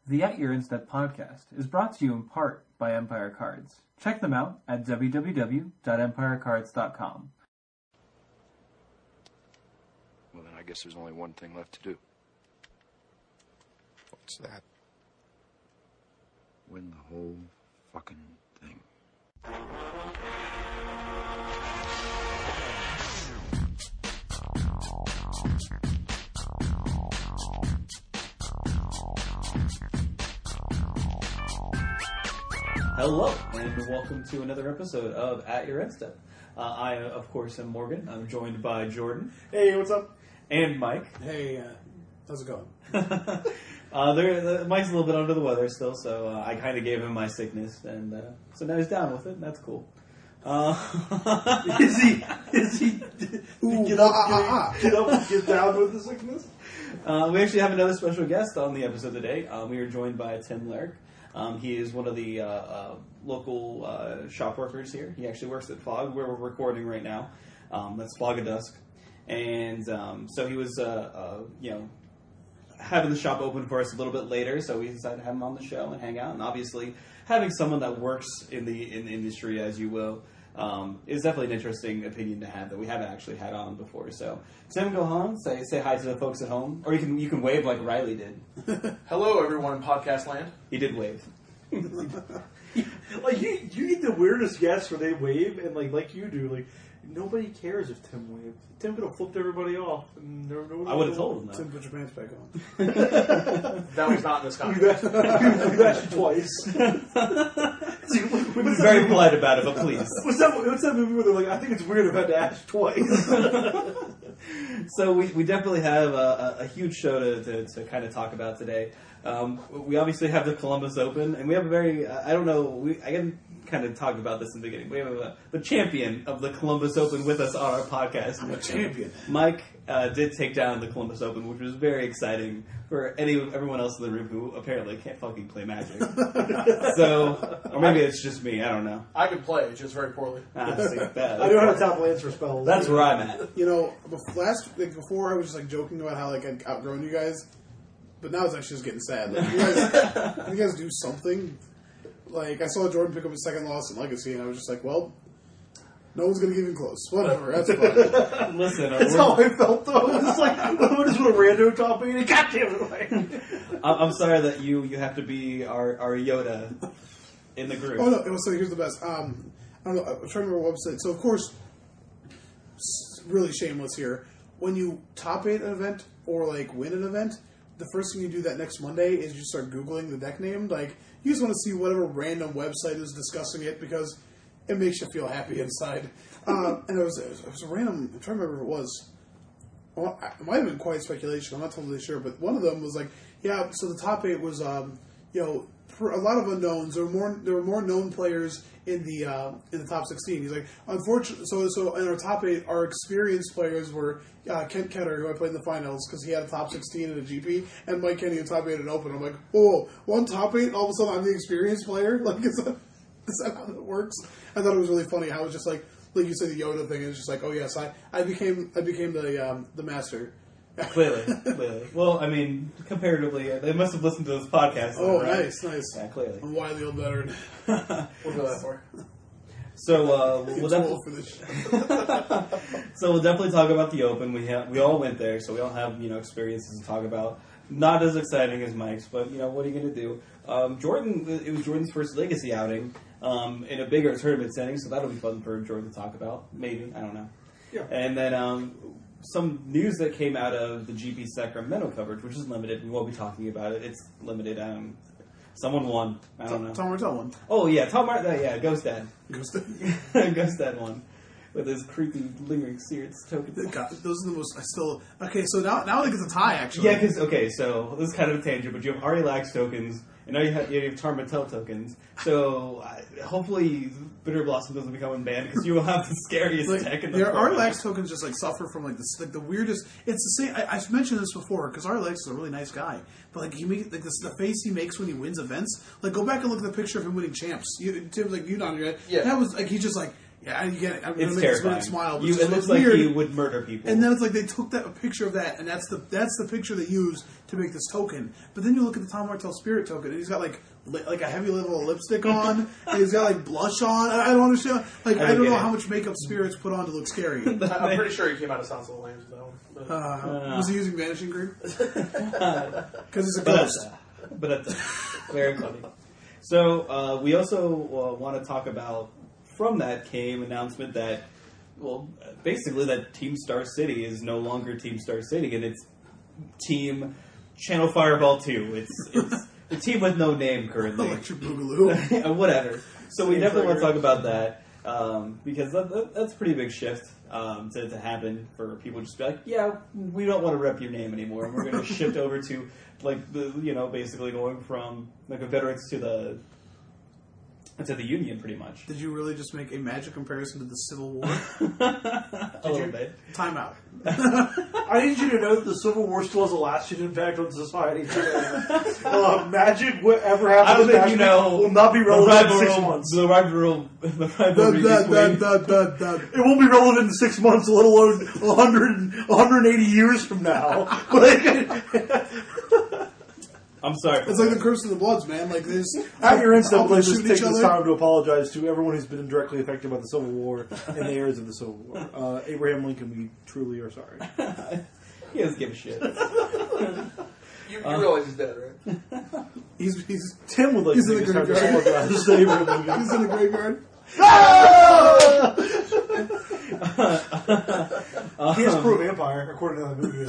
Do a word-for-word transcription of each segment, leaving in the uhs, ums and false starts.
The At Your Instep podcast is brought to you in part by Empire Cards. Check them out at w w w dot empire cards dot com. Well, then I guess there's only one thing left to do. What's that? Win the whole fucking thing. Hello, and welcome to another episode of At Your Instep. Uh, I, of course, am Morgan. I'm joined by Jordan. Hey, what's up? And Mike. Hey, uh, how's it going? uh, there, uh, Mike's a little bit under the weather still, so uh, I kind of gave him my sickness, and uh, so now he's down with it, and that's cool. Uh, is he? Is he? Ooh, get up, ah, get, ah, get up, and get down with the sickness. Uh, we actually have another special guest on the episode today. Um, we are joined by Tim Lerck. Um, he is one of the uh, uh, local uh, shop workers here. He actually works at Fog, where we're recording right now. Um, that's Fog of Dusk. And um, so he was, uh, uh, you know, having the shop open for us a little bit later, so we decided to have him on the show and hang out. And obviously, having someone that works in the in the industry, as you will, um, is definitely an interesting opinion to have that we haven't actually had on before. So, Tim, go on, say say hi to the folks at home, or you can you can wave like Riley did. Hello, everyone in podcast land. He did wave. Like you, you get the weirdest guests where they wave, and like like you do, like nobody cares if Tim waved. Tim could have flipped everybody off. And there, no I would have told him that. Tim, put your pants back on. That was not in this contract. We've asked you twice. We've been very polite about it, but please. What's that? What's that movie where they're like, I think it's weird I've had to ask twice. So we, we definitely have a, a huge show to, to, to kind of talk about today. Um, we obviously have the Columbus Open, and we have a very, I don't know, we I can kind of talk about this in the beginning. We have a, the champion of the Columbus Open with us on our podcast. I'm a champion. Mike uh, did take down the Columbus Open, which was very exciting for any everyone else in the room who apparently can't fucking play Magic. So, or maybe it's just me, I don't know. I can play, just very poorly. Ah, see, that, I know how to top lands for spells. That's where I'm at. You know, bef- last like, before I was just like joking about how like I'd outgrown you guys, but now it's actually just getting sad. Like, you guys, you guys do something. Like I saw Jordan pick up his second loss in Legacy, and I was just like, well, no one's gonna get even close. Whatever, that's fine. Listen, That's how I felt though. It was like, I just want a rando top me and God damn it. Like, I'm sorry that you, you have to be our, our Yoda in the group. Oh no! It was, so here's the best. Um, I don't know. I'm trying to remember what website. So of course, really shameless here. When you top eight an event or like win an event, the first thing you do that next Monday is you start Googling the deck name. Like you just want to see whatever random website is discussing it because it makes you feel happy inside. Uh, and it was, it was it was a random. I'm trying to remember what it was. Well, it might have been quite speculation. I'm not totally sure, but one of them was like, yeah. So the top eight was, um, you know, for a lot of unknowns. There were more. There were more known players in the uh, in the top sixteen. He's like, unfortunately, so so in our top eight, our experienced players were uh, Kent Ketter, who I played in the finals because he had a top sixteen in a G P, and Mike Kenny in top eight in Open. I'm like, whoa, one top eight, all of a sudden I'm the experienced player. Like, is that, is that how that works? I thought it was really funny how it was just like, like you said, the Yoda thing is just like, oh yes, I, I became I became the um, the master. Clearly, clearly. Well, I mean, comparatively, they must have listened to this podcast. Oh, though, right? nice, nice. Yeah, clearly. I'm wildly old veteran. We'll go that far. So uh, we'll Too definitely old for this shit. so we'll definitely talk about the Open. We have we all went there, so we all have you know experiences to talk about. Not as exciting as Mike's, but you know what are you going to do? Um, Jordan, it was Jordan's first Legacy outing um, in a bigger tournament setting, so that'll be fun for Jordan to talk about. Maybe, I don't know. Yeah. And then um, some news that came out of the G P Sacramento coverage, which is limited. We won't be talking about it. It's limited. Um, someone won. I don't know. Tom Martell one. Oh yeah, Tom Martell. Yeah, Ghost Dad. Ghost Ghost Dad won with his creepy lingering sears tokens. God, those are the most. I still okay. So now, now I think it's a tie. Actually, Yeah, because okay, so this is kind of a tangent, but you have Ari Lax tokens, and now you have, you have Tarmatel tokens. So uh, hopefully, Bitter Blossom doesn't become unbanned because you will have the scariest like, deck in the yeah, format. Arlax tokens just like suffer from like this, like the weirdest. It's the same. I, I've mentioned this before because Arlax is a really nice guy, but like he makes like this, the face he makes when he wins events. Like go back and look at the picture of him winning champs. You, Tim's like you nodded your head. Yeah. That was like he just like. Yeah, I get it. I'm gonna It's make this terrifying. weird smile. But You, it's it just- looks it's like weird. he would murder people. And then it's like they took that a picture of that, and that's the that's the picture they used to make this token. But then you look at the Tom Martell Spirit token, and he's got like li- like a heavy level of lipstick on, and he's got like blush on. I I don't understand. Like I I, don't get know it. how much makeup Spirits put on to look scary. I'm pretty sure he came out of Silence of the Lambs though. But Uh, was he using vanishing cream? Because he's a But ghost. that's, but that's very funny. So uh, we also uh, want to talk about, from that came announcement that, well, basically that Team Star City is no longer Team Star City, and it's Team Channel Fireball two. It's it's the team with no name currently. Electric Boogaloo. Whatever. So we Same definitely want to trigger. talk about that um, because that, that, that's a pretty big shift um, to, to happen for people just to be like, yeah, we don't want to rep your name anymore, and we're going to shift over to like the you know basically going from the Confederates to the to the Union, pretty much. Did you really just make a magic comparison to the Civil War? a little you? bit. Time out. I need you to know that the Civil War still has a lasting impact on society today. uh, magic, whatever I happens don't with think magic, you know will not be the relevant in six rivalry. months. The rivalry. The Dun, rivalry dun, dun, between. dun, dun, dun. It won't be relevant in six months, let alone one hundred, one hundred eighty years from now. Like, I'm sorry. It's like the Curse of the Bloods, man. Like this. at your instant, all let's shoot just each take this other. time to apologize to everyone who's been directly affected by the Civil War and the heirs of the Civil War. Uh, Abraham Lincoln, we truly are sorry. He doesn't give a shit. you, you Uh, realize he's dead, right? He's he's Tim would like He's to in take the this time to graveyard. apologize to Abraham Lincoln. he's in the graveyard. He is pro vampire, according to that movie.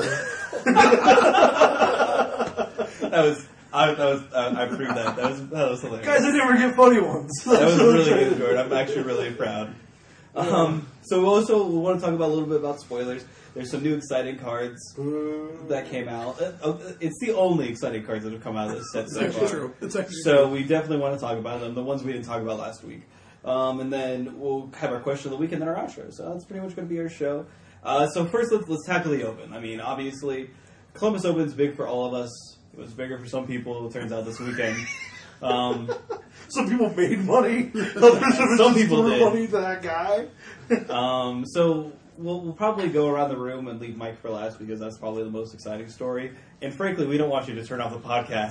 That was. I, that was. Uh, I proved that. That was. That was hilarious. Guys, I never get funny ones. That was really good, Jordan. I'm actually really proud. Um, so we also we want to talk about a little bit about spoilers. There's some new exciting cards that came out. Uh, uh, It's the only exciting cards that have come out of this set It's so actually far. true. It's actually So true. we definitely want to talk about them. The ones we didn't talk about last week. Um, and then we'll have our question of the week and then our outro. So that's pretty much going to be our show. Uh, so first, let's, let's tackle the Open. I mean, obviously, Columbus Open is big for all of us. It was bigger for some people, it turns out, this weekend. Um, Some people made money. Others Some people threw did. money to that guy. um, so we'll, we'll probably go around the room and leave Mike for last because that's probably the most exciting story. And frankly, we don't want you to turn off the podcast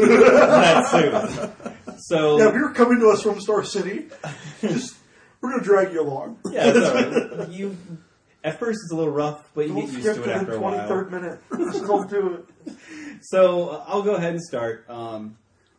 that soon. So Yeah, if you're coming to us from Star City, just we're gonna drag you along. yeah, it's all right. You at first it's a little rough, but you Don't get used skip to to it the after a while. twenty-third minute. Just don't do it. So uh, I'll go ahead and start. Um,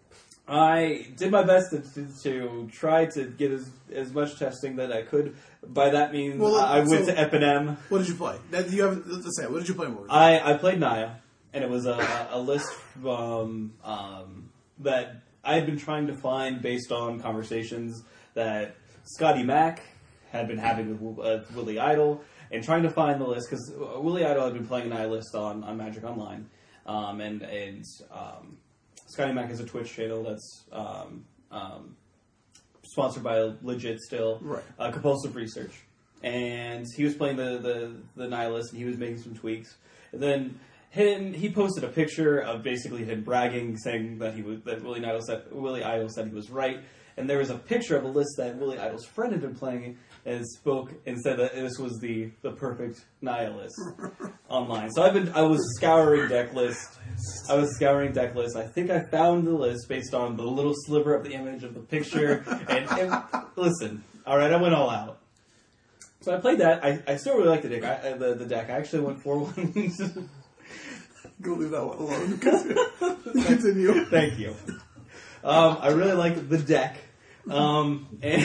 I did my best to, to, to try to get as, as much testing that I could. By that means, Well, I went so- to Epinem. What did you play? That you haven't. Let's say. What did you play, Morgan? I, I played Naya, and it was a, a list um, um, that I had been trying to find based on conversations that Scotty Mack had been having with uh, Willie Idol, and trying to find the list, because Willie Idol had been playing Naya list on, on Magic Online, um, and, and um, Scotty Mack has a Twitch channel that's um, um, sponsored by Legit still, Right. uh, Compulsive Research. And he was playing the, the, the Nihilist, and he was making some tweaks. And then him, he posted a picture of basically him bragging, saying that he was that Willie Idol said Willie Idol said he was right. And there was a picture of a list that Willie Idol's friend had been playing, and spoke and said that this was the, the perfect Nihilist online. So I've been I was scouring deck lists. I was scouring deck lists. I think I found the list based on the little sliver of the image of the picture. And, and listen, all right, I went all out. So I played that. I, I still really like the deck. I, uh, the, the deck. I actually went four one. Go leave that one alone. Continue. Thank you. Um, I really like the deck. Um, and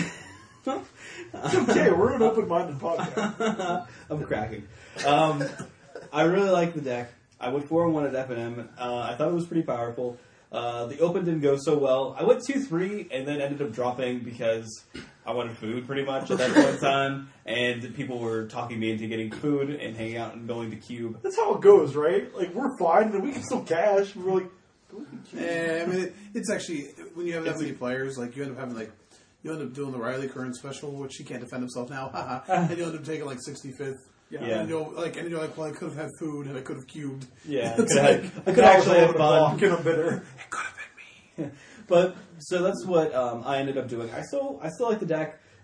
It's okay, we're an open-minded podcast. I'm cracking. Um, I really like the deck. I went four and one at F and M. Uh, I thought it was pretty powerful. Uh, the Open didn't go so well. I went two three and then ended up dropping because I wanted food pretty much at that point in time. And people were talking me into getting food and hanging out and going to Cube. That's how it goes, right? Like, we're fine, and we can still cash. We're like, Yeah, I mean, it, it's actually when you have that many players, like you end up having like you end up doing the Riley Curran special, which he can't defend himself now, haha, and you end up taking like sixty-fifth. Yeah. And you're like, and you're like, well, I could have had food and I could have cubed. Yeah, I It's could like, have I could actually have fun. And I'm bitter. it could have been me. But so that's what um, I ended up doing. I still I still like the deck.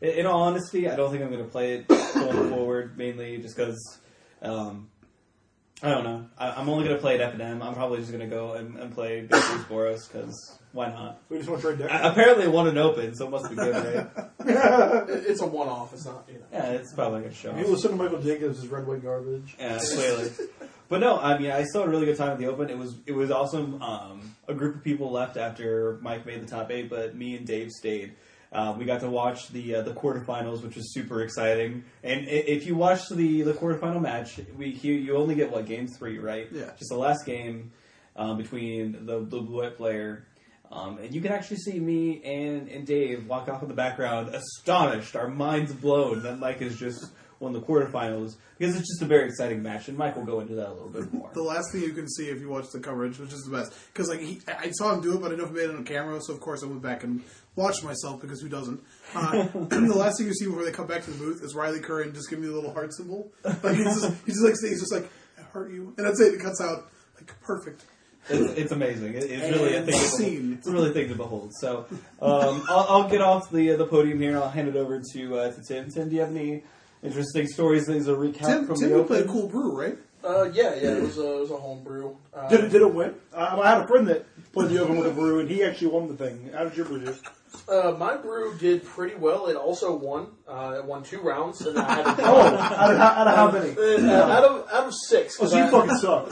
in, in all honesty, I don't think I'm going to play it going forward, mainly just because, um, I don't know. I, I'm only going to play it F N M. I'm probably just going to go and, and play Big Bruce Boros, because why not? We just want to trade decks. I, apparently it won an open, so it must be good, right? It- It's a one-off. It's not, you know. Yeah, it's probably going to show. You listen to Michael Jacobs' is red, white garbage. Yeah, clearly. But no, I mean, I still had a really good time at the Open. It was it was awesome. Um, a group of people left after Mike made the top eight, but me and Dave stayed. Uh, we got to watch the uh, the quarterfinals, which was super exciting. And i- if you watch the, the quarterfinal match, we you, you only get what, game three, right? Yeah. Just the last game um, between the the blue white player. Um, and you can actually see me and, and Dave walk off in the background, astonished, our minds blown that Mike has just won the quarterfinals, because it's just a very exciting match, and Mike will go into that a little bit more. The last thing you can see if you watch the coverage, which is the best, because like he, I saw him do it, but I didn't know if he made it on camera, so of course I went back and watched myself, because who doesn't? Uh, the last thing you see before they come back to the booth is Riley Curran just giving me the little heart symbol. Like he's just, he's just like he's just like I hurt you, and that's it. It cuts out like perfect. It's, it's amazing. It, it's really a And thing. To scene. behold. It's a really thing to behold. So um, I'll, I'll get off the uh, the podium here, and I'll hand it over to uh, to Tim. Tim, do you have any interesting stories? As a recap Tim, from Tim the you Open. played Cool Brew, right? Uh, yeah, yeah, it was a, it was a home brew. Uh, Did it, did it win? I, I had a friend that played the Open with a brew, and he actually won the thing. How did your brew do? Uh, my brew did pretty well. It also won. Uh, it won two rounds, and then I had to Oh, out of, how- out of how many? And, uh, out of out of six. Oh, 'cause so you I- fucking suck.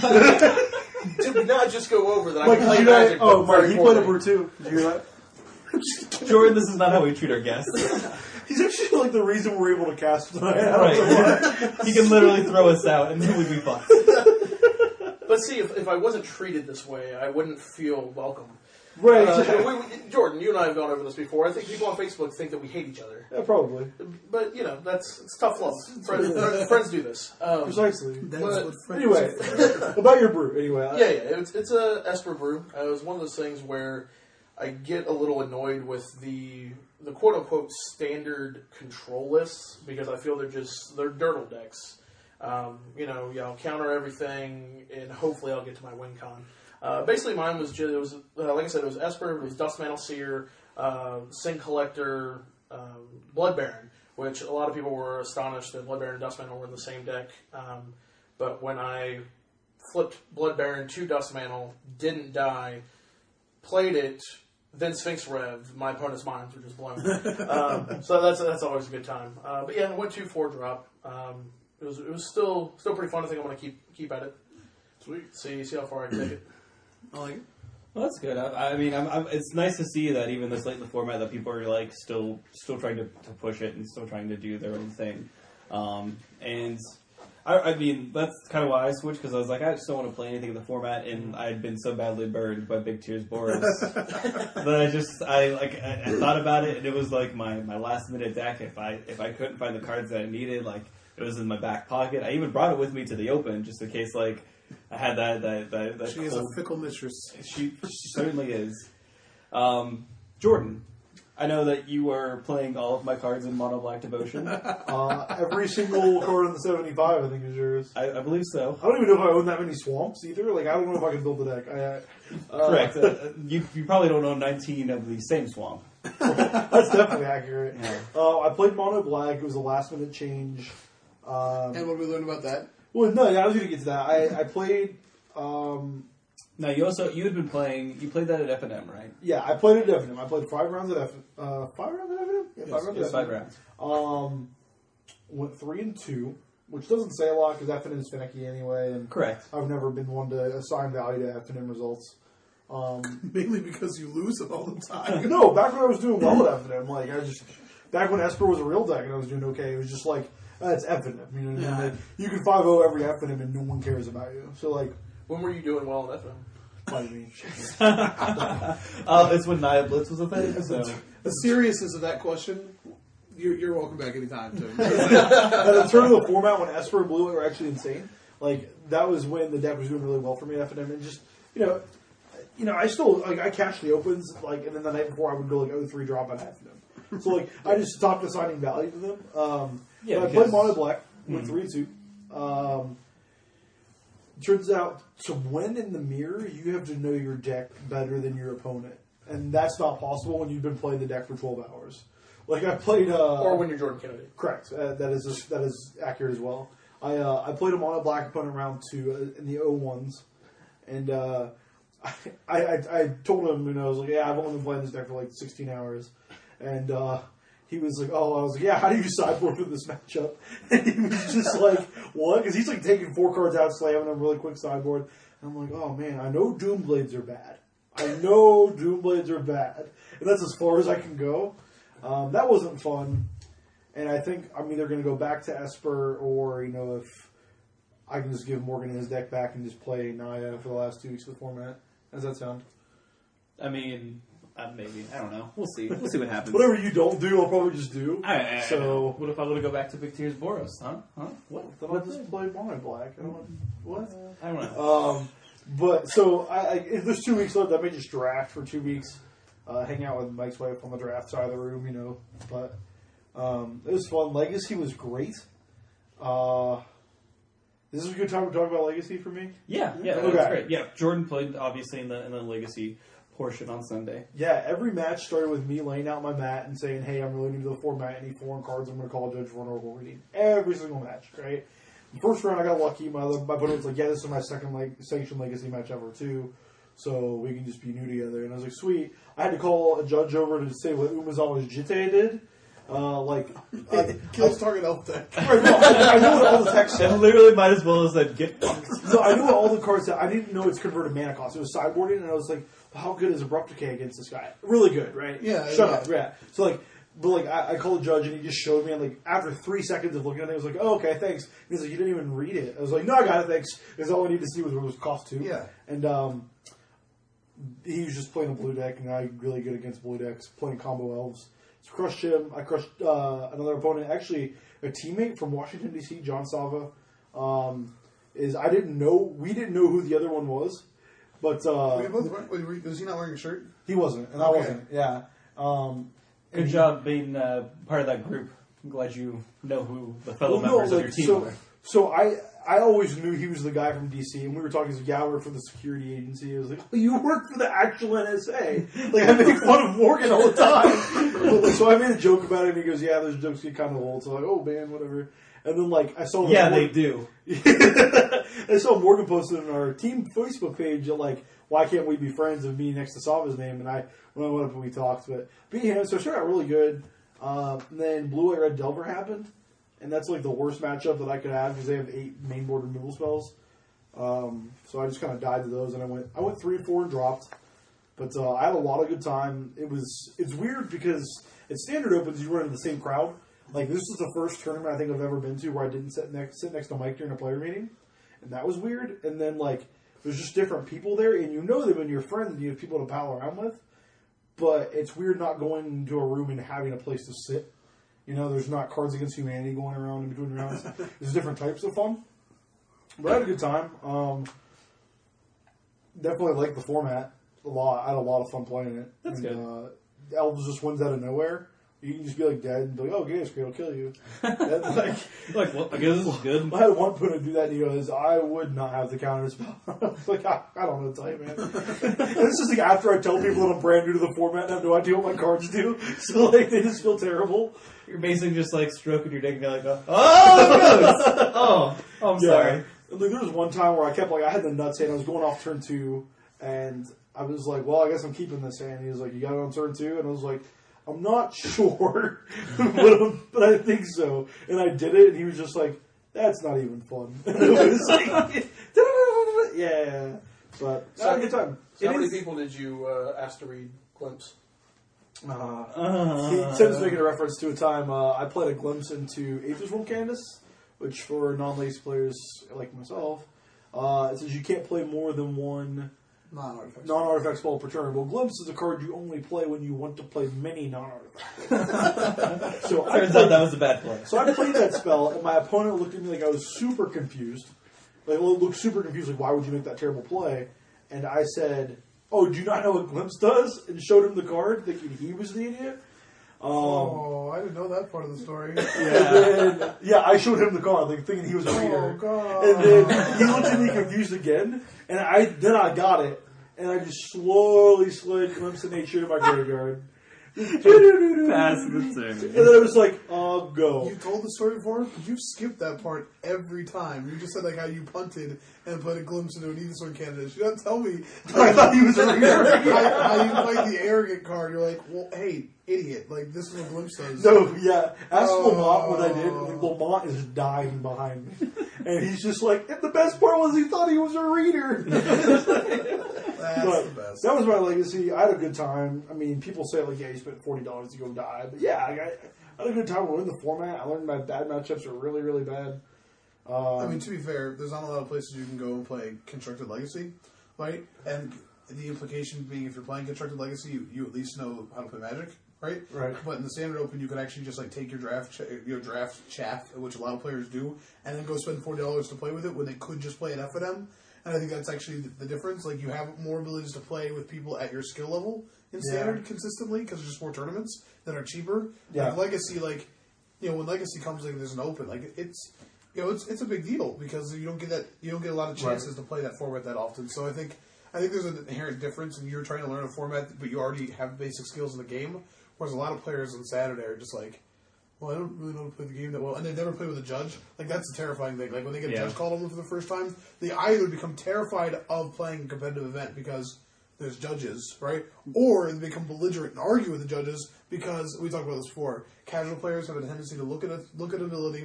Did not just go over that. I Like, can did play you know, Magic. oh, but Mark, very he played a poorly. brew too. Did you hear that? Jordan, this is not how we treat our guests. He's actually like the reason we're able to cast tonight. I don't know why. Right. He can literally throw us out, and then we'd be fucked. But see, if, if I wasn't treated this way, I wouldn't feel welcome. Right. Uh, you know, we, we, Jordan, you and I have gone over this before. I think people on Facebook think that we hate each other. Yeah, probably. But, you know, that's it's tough love. Friends, friends, friends do this. Um, Precisely. That's But what friends Anyway, uh, about your brew. Anyway. I- yeah, yeah, it's, it's a Esper brew. Uh, it was one of those things where I get a little annoyed with the the quote unquote standard control lists because I feel they're just they're dirtle decks. Um, you know, yeah, I'll counter everything and hopefully I'll get to my win con. Uh, basically, mine was just, it was uh, like I said, it was Esper, it was Dustmantle Seer, uh, Sin Collector, um, Blood Baron, which a lot of people were astonished that Blood Baron and Dustmantle were in the same deck. Um, but when I flipped Blood Baron to Dustmantle, didn't die, played it, then Sphinx Rev, my opponent's minds were just blown. um, so that's that's always a good time. Uh, but yeah, went to four drop. Um, it was it was still still pretty fun. I think I'm going to keep keep at it. Sweet. See see how far I can take it. I like it. Well, that's good. I, I mean, I'm, I'm, it's nice to see that even this late in the format, that people are like still still trying to, to push it and still trying to do their own thing. Um, and I, I mean, that's kind of why I switched, because I was like, I just don't want to play anything in the format, and I had been so badly burned by Big Tears Boros that I just I like I, I thought about it, and it was like my, my last minute deck. If I if I couldn't find the cards that I needed, like it was in my back pocket. I even brought it with me to the Open just in case like I had that that that. that She is a cold- fickle mistress. she, she certainly is. Um, Jordan, I know that you are playing all of my cards in Mono Black Devotion. Uh, every single card in the seventy-five, I think, is yours. I, I believe so. I don't even know if I own that many swamps either. Like, I don't know if I can build the deck. I, uh, Correct. Uh, you, you probably don't own nineteen of the same swamp. That's definitely accurate. Yeah. Uh, I played Mono Black. It was a last minute change. Um, And what did we learn about that? well, no, yeah, I was going to get to that. I, I played. Um, Now you also you had been playing. You played that at F and M, right? yeah, I played at F N M. I played five rounds at F. Uh, five rounds at F N M. Yeah, five rounds Yes, at five F N M. rounds. Um, went three and two, which doesn't say a lot because F N M is finicky anyway, and Correct. I've never been one to assign value to F N M results. Um, Mainly because you lose them all the time. no, back when I was doing well at F N M, like I just back when Esper was a real deck and I was doing okay, it was just like uh, it's F N M. You know what I mean? Yeah. Like, you can five oh every F N M and no one cares about you. So like, When were you doing well in F M? what do you mean? Uh, it's when Nia Blitz was a thing. So The seriousness of that question, you're, you're welcome back anytime, Tim. And in terms of the format, when Esper and Blue were actually insane, like that was when the deck was doing really well for me at F N M, and just you know, you know, I still like I cashed the opens like, and then the night before I would go like oh three drop on F N M. So like I just stopped assigning value to them. Um, Yeah, but I because- played Mono Black with Mhm. three and two. Um, turns out to win in the mirror, you have to know your deck better than your opponent, and that's not possible when you've been playing the deck for twelve hours. like I played, uh, Or when you're Jordan Kennedy. correct. Uh, that is that is accurate as well. I uh, I played him on a black opponent round two uh, in the oh ones, and uh, I, I I told him, you know, I was like, yeah, I've only been playing this deck for like sixteen hours, and uh, he was like, oh, I was like, yeah, how do you sideboard for this matchup? And he was just like, what? Because he's like taking four cards out, slamming them really quick sideboard. And I'm like, oh man, I know Doomblades are bad. I know Doomblades are bad, and that's as far as I can go. Um, that wasn't fun. And I think I'm either going to go back to Esper, or, you know, if I can just give Morgan his deck back and just play Naya for the last two weeks of the format. How does that sound? I mean, uh, maybe. I don't know. We'll see. We'll see what happens. Whatever you don't do, I'll probably just do. I, I, I so, know. What if I were to go back to Big Tears Boros? Huh? Huh? What? then I'll just play Mono Black. I don't know. What? I don't know. Um, but, so, I, I, if there's two weeks left, I may just draft for two weeks. Uh, hang out with Mike's wife on the draft side of the room, you know. But um, it was fun. Legacy was great. Uh, this is a good time to talk about Legacy for me. Yeah, yeah, Okay. that's great. Yeah, Jordan played obviously in the in the Legacy portion on Sunday. Yeah, every match started with me laying out my mat and saying, hey, I'm really new to the format. I need foreign cards. I'm going to call a judge for an Oracle reading. Every single match, right? The first round, I got lucky. My, other, my opponent was like, yeah, this is my second like, sanctioned Legacy match ever, too. So we can just be new together. And I was like, sweet. I had to call a judge over to say what Umezawa's Jite did. Uh, like, I, Kills target elf deck. right, no, I, I know what all the text And said. literally might as well have said, get fucked. So I knew what all the cards said. I didn't know it's converted mana cost. It was sideboarding, and I was like, well, how good is Abrupt Decay against this guy? Really good, right? Yeah, Shut yeah. up, yeah. So, like, but, like, I, I called the judge, and he just showed me, and, like, after three seconds of looking at it, I was like, oh, okay, thanks. And he's like, you didn't even read it. I was like, no, I got it, thanks. Because all I needed to see was what it was cost to. Yeah. And, um, he was just playing a blue deck, and I'm really good against blue decks, playing combo elves. So crushed him. I crushed uh, another opponent. Actually, a teammate from Washington, D C, John Sava, um, is I didn't know, we didn't know who the other one was, but uh, Wait, both, wait, wait, was he not wearing a shirt? he wasn't, and I Okay. wasn't. Yeah. Um, Good job being uh, part of that group. I'm glad you know who the fellow well, no, members of like, your team so, are. so I I always knew he was the guy from D C, and we were talking, he's like, yeah, I work for the security agency. I was like, oh, you work for the actual N S A. Like, I make fun of Morgan all the time. But, like, so I made a joke about it, and he goes, yeah, those jokes get kind of old. So I'm like, oh, man, whatever. And then, like, I saw... Yeah, Morgan, they do. I saw Morgan posted on our team Facebook page, like, why can't we be friends, of me next to Sava's name? And I, when I went up and we talked, but beat him, so it turned out really good. Um, and then Blue White Red Delver happened. And that's like the worst matchup that I could have because they have eight main board removal spells. Um, so I just kind of died to those, and I went I went three and four and dropped. But uh, I had a lot of good time. It was it's weird because at standard opens you run in the same crowd. Like this is the first tournament I think I've ever been to where I didn't sit next sit next to Mike during a player meeting, and that was weird. And then like there's just different people there, and you know them and you're friends and you have people to pal around with. But it's weird not going into a room and having a place to sit. You know, there's not Cards Against Humanity going around in between rounds. There's different types of fun. But I had a good time. Um, definitely liked the format a lot. I had a lot of fun playing it. That's and, good. Uh, Elves just wins out of nowhere. You can just be like dead and be like, oh, Gators will kill you. That's like, Like, well, I guess this is good. I had one opponent do that, and he goes, I would not have the counter spell. I was like, I, I don't know what to tell you, man. And this is like after I tell people that I'm brand new to the format and have no idea what my cards do. So, like, they just feel terrible. You're basically just like stroking your dick and you're like, oh, oh, oh, oh, I'm Yeah. sorry. And, like, there was one time where I kept, like, I had the nuts hand. I was going off turn two, and I was like, well, I guess I'm keeping this hand. He was like, you got it on turn two? And I was like, I'm not sure, but, um, but I think so. And I did it, and he was just like, that's not even fun. And it was like, yeah. But I had a good time. So how It many is- people did you uh, ask to read Glimpse? Uh, Uh, he, Tim's making a reference to a time uh, I played a glimpse into Aether's World Canvas, which for non-lace players like myself, uh, it says you can't play more than one Non-artifact. non-artifact spell per turn. Well, Glimpse is a card you only play when you want to play many non-artifacts. so I Turns played, out that was a bad play. so I played that spell, and my opponent looked at me like I was super confused. Like, looked super confused, like, why would you make that terrible play? And I said, oh, do you not know what Glimpse does? And showed him the card, thinking he was the idiot. Um, Oh, I didn't know that part of the story. And then, yeah, I showed him the card, like thinking he was a Oh, reader. God. And then he looked at me confused again, and I then I got it, and I just slowly slid Glimpse of Nature to my graveyard. Pass the turn. And then it was like, oh, go. You told the story before, but you skipped that part every time. You just said like how you punted and put a glimpse into an Etherstone candidate. You don't tell me I thought he was a reader. how, how you played the arrogant card. You're like, well, hey, idiot! Like this is what glimpse does. No, yeah. Ask Oh. Lamont what I did. And Lamont is dying behind me. And he's just like, and the best part was he thought he was a reader. That's But the best. that was my legacy. I had a good time. I mean, people say, like, yeah, you spent forty dollars to go die. But yeah, I, I had a good time. I learned the format. I learned my bad matchups are really, really bad. Um, I mean, to be fair, there's not a lot of places you can go and play Constructed Legacy, right? And the implication being, if you're playing Constructed Legacy, you, you at least know how to play Magic, right? Right. But in the Standard Open, you can actually just like take your draft, ch- your draft chaff, which a lot of players do, and then go spend forty dollars to play with it when they could just play an F N M. And I think that's actually the, the difference. Like, you have more abilities to play with people at your skill level in Yeah. Standard consistently because there's just more tournaments that are cheaper. Yeah. Like Legacy, like you know, when Legacy comes, like there's an Open, like it's. You know, it's it's a big deal because you don't get that you don't get a lot of chances to play that format that often. So I think I think there's an inherent difference, and you're trying to learn a format, but you already have basic skills in the game. Whereas a lot of players on Saturday are just like, well, I don't really know how to play the game that well, and they never play with a judge. Like that's a terrifying thing. Like when they get a Yeah. judge called on them for the first time, they either become terrified of playing a competitive event because there's judges, right? Or they become belligerent and argue with the judges because we talked about this before. Casual players have a tendency to look at a look at ability,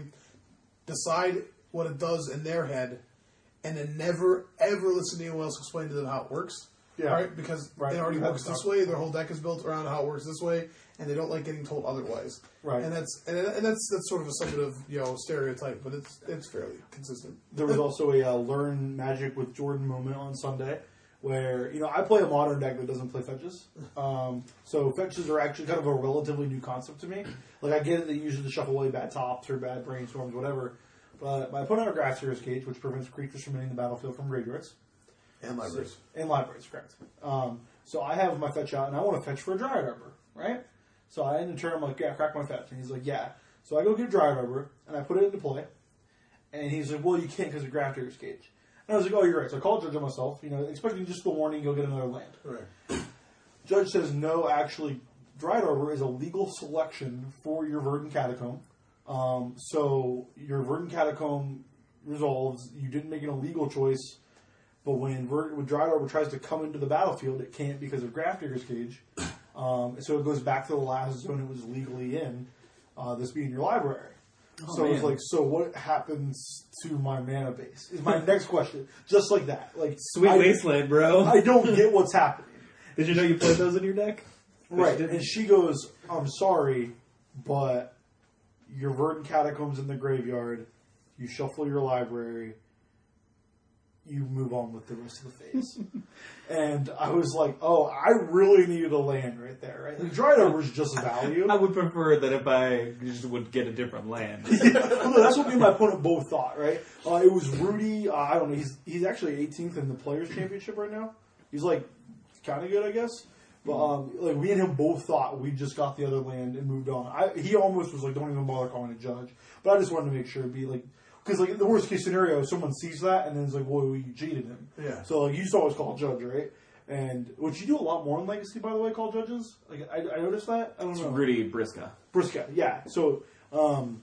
decide what it does in their head, and then never ever listen to anyone else explain to them how it works. Yeah. Right? Because Right. it already That's works this not- way. Their whole deck is built around how it works this way, and they don't like getting told otherwise. Right. And that's and, and that's that's sort of a somewhat of you know stereotype, but it's it's fairly consistent. There was also a uh, Learn Magic with Jordan moment on Sunday where, you know, I play a modern deck that doesn't play fetches. Um, so fetches are actually kind of a relatively new concept to me. Like, I get it that you usually shuffle away bad tops or bad brainstorms, whatever. But my opponent has a Grafseer's Cage, which prevents creatures from hitting the battlefield from graveyards. And libraries. So, and libraries, correct. Um, so I have my fetch out, and I want to fetch for a Dryad Arbor, right? So I end the turn, I'm like, yeah, crack my fetch. And he's like, yeah. So I go get Dryad Arbor, and I put it into play. And he's like, well, you can't because of Grafseer's Cage. And I was like, oh, you're right. So I called Judge on myself, you know, expecting just the warning, you'll get another land. Right. Judge says, no, actually, Dryad Arbor is a legal selection for your Verdant Catacomb. Um, so your Verdant Catacomb resolves, you didn't make an illegal choice, but when, Ver- when Dryad Arbor tries to come into the battlefield, it can't because of Grafdigger's Cage. Um, so it goes back to the last zone it was legally in, uh, this being your library. Oh, so it's man. like, so what happens to my mana base? Is my next question. Just like that. Like Sweet I, Wasteland, bro. I don't get what's happening. Did you know you played those in your deck? Right. didn't. And she goes, I'm sorry, but your Verdant Catacombs in the graveyard, you shuffle your library, you move on with the rest of the phase. And I was like, oh, I really needed a land right there, right? Like, Dryad Arbor is just value. I would prefer that if I just would get a different land. Well, no, that's what me and my opponent both thought, right? Uh, it was Rudy. Uh, I don't know. He's he's actually eighteenth in the Players Championship right now. He's like kind of good, I guess. But um, like we and him both thought we just got the other land and moved on. I, he almost was like, "Don't even bother calling a judge." But I just wanted to make sure it'd be like, because like the worst case scenario, someone sees that and then it's like, "Well, you cheated him." Yeah. So like you just always call a judge, right? And which you do a lot more in Legacy, by the way, call judges. Like I, I noticed that. I don't It's know. Rudy Brisca. Brisca, yeah. So, um,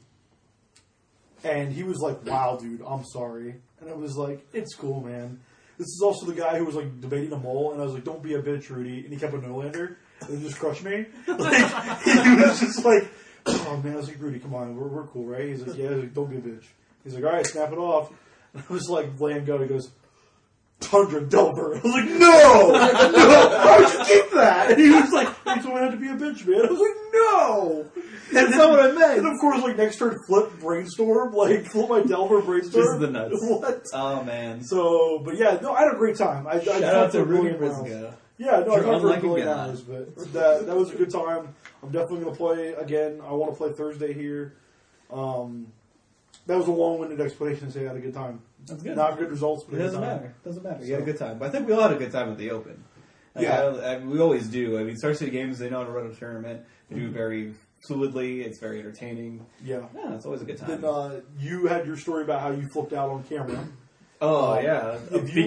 and he was like, "Wow, dude, I'm sorry," and I was like, "It's cool, man." This is also the guy who was like debating a mole, and I was like, "Don't be a bitch, Rudy," and he kept a no-lander and just crushed me. Like he was just like, "Oh man," I was like, "Rudy, come on, we're we're cool, right?" He's like, "Yeah," I was like, "Don't be a bitch." He's like, "All right, snap it off." And I was like, "Land go." He goes, Tundra Delver. I was like, no! No! Why would you keep that? And he was like, you told me I had to be a bitch, man. I was like, no! That's not what I meant. And of course, like, next turn, flip Brainstorm. Like, flip my Delver Brainstorm. Just the nuts. What? Oh, man. So, but yeah, no, I had a great time. I, I Shout got out for to a Rudy billion miles. Brisca. Yeah, no, I You're got for a unlike a billion god. hours, but that, that was a good time. I'm definitely going to play again. I want to play Thursday here. Um, that was a long-winded explanation to say I had a good time. That's good. Not good results, but It a good doesn't time. matter. Doesn't matter. You So- had a good time. But I think we all had a good time at the Open. Like, Yeah. I, I, we always do. I mean, Star City Games, they know how to run a tournament. They do it very fluidly. It's very entertaining. Yeah. Yeah, it's always a good time. Then uh, you had your story about how you flipped out on camera. oh, Um, yeah. If you were,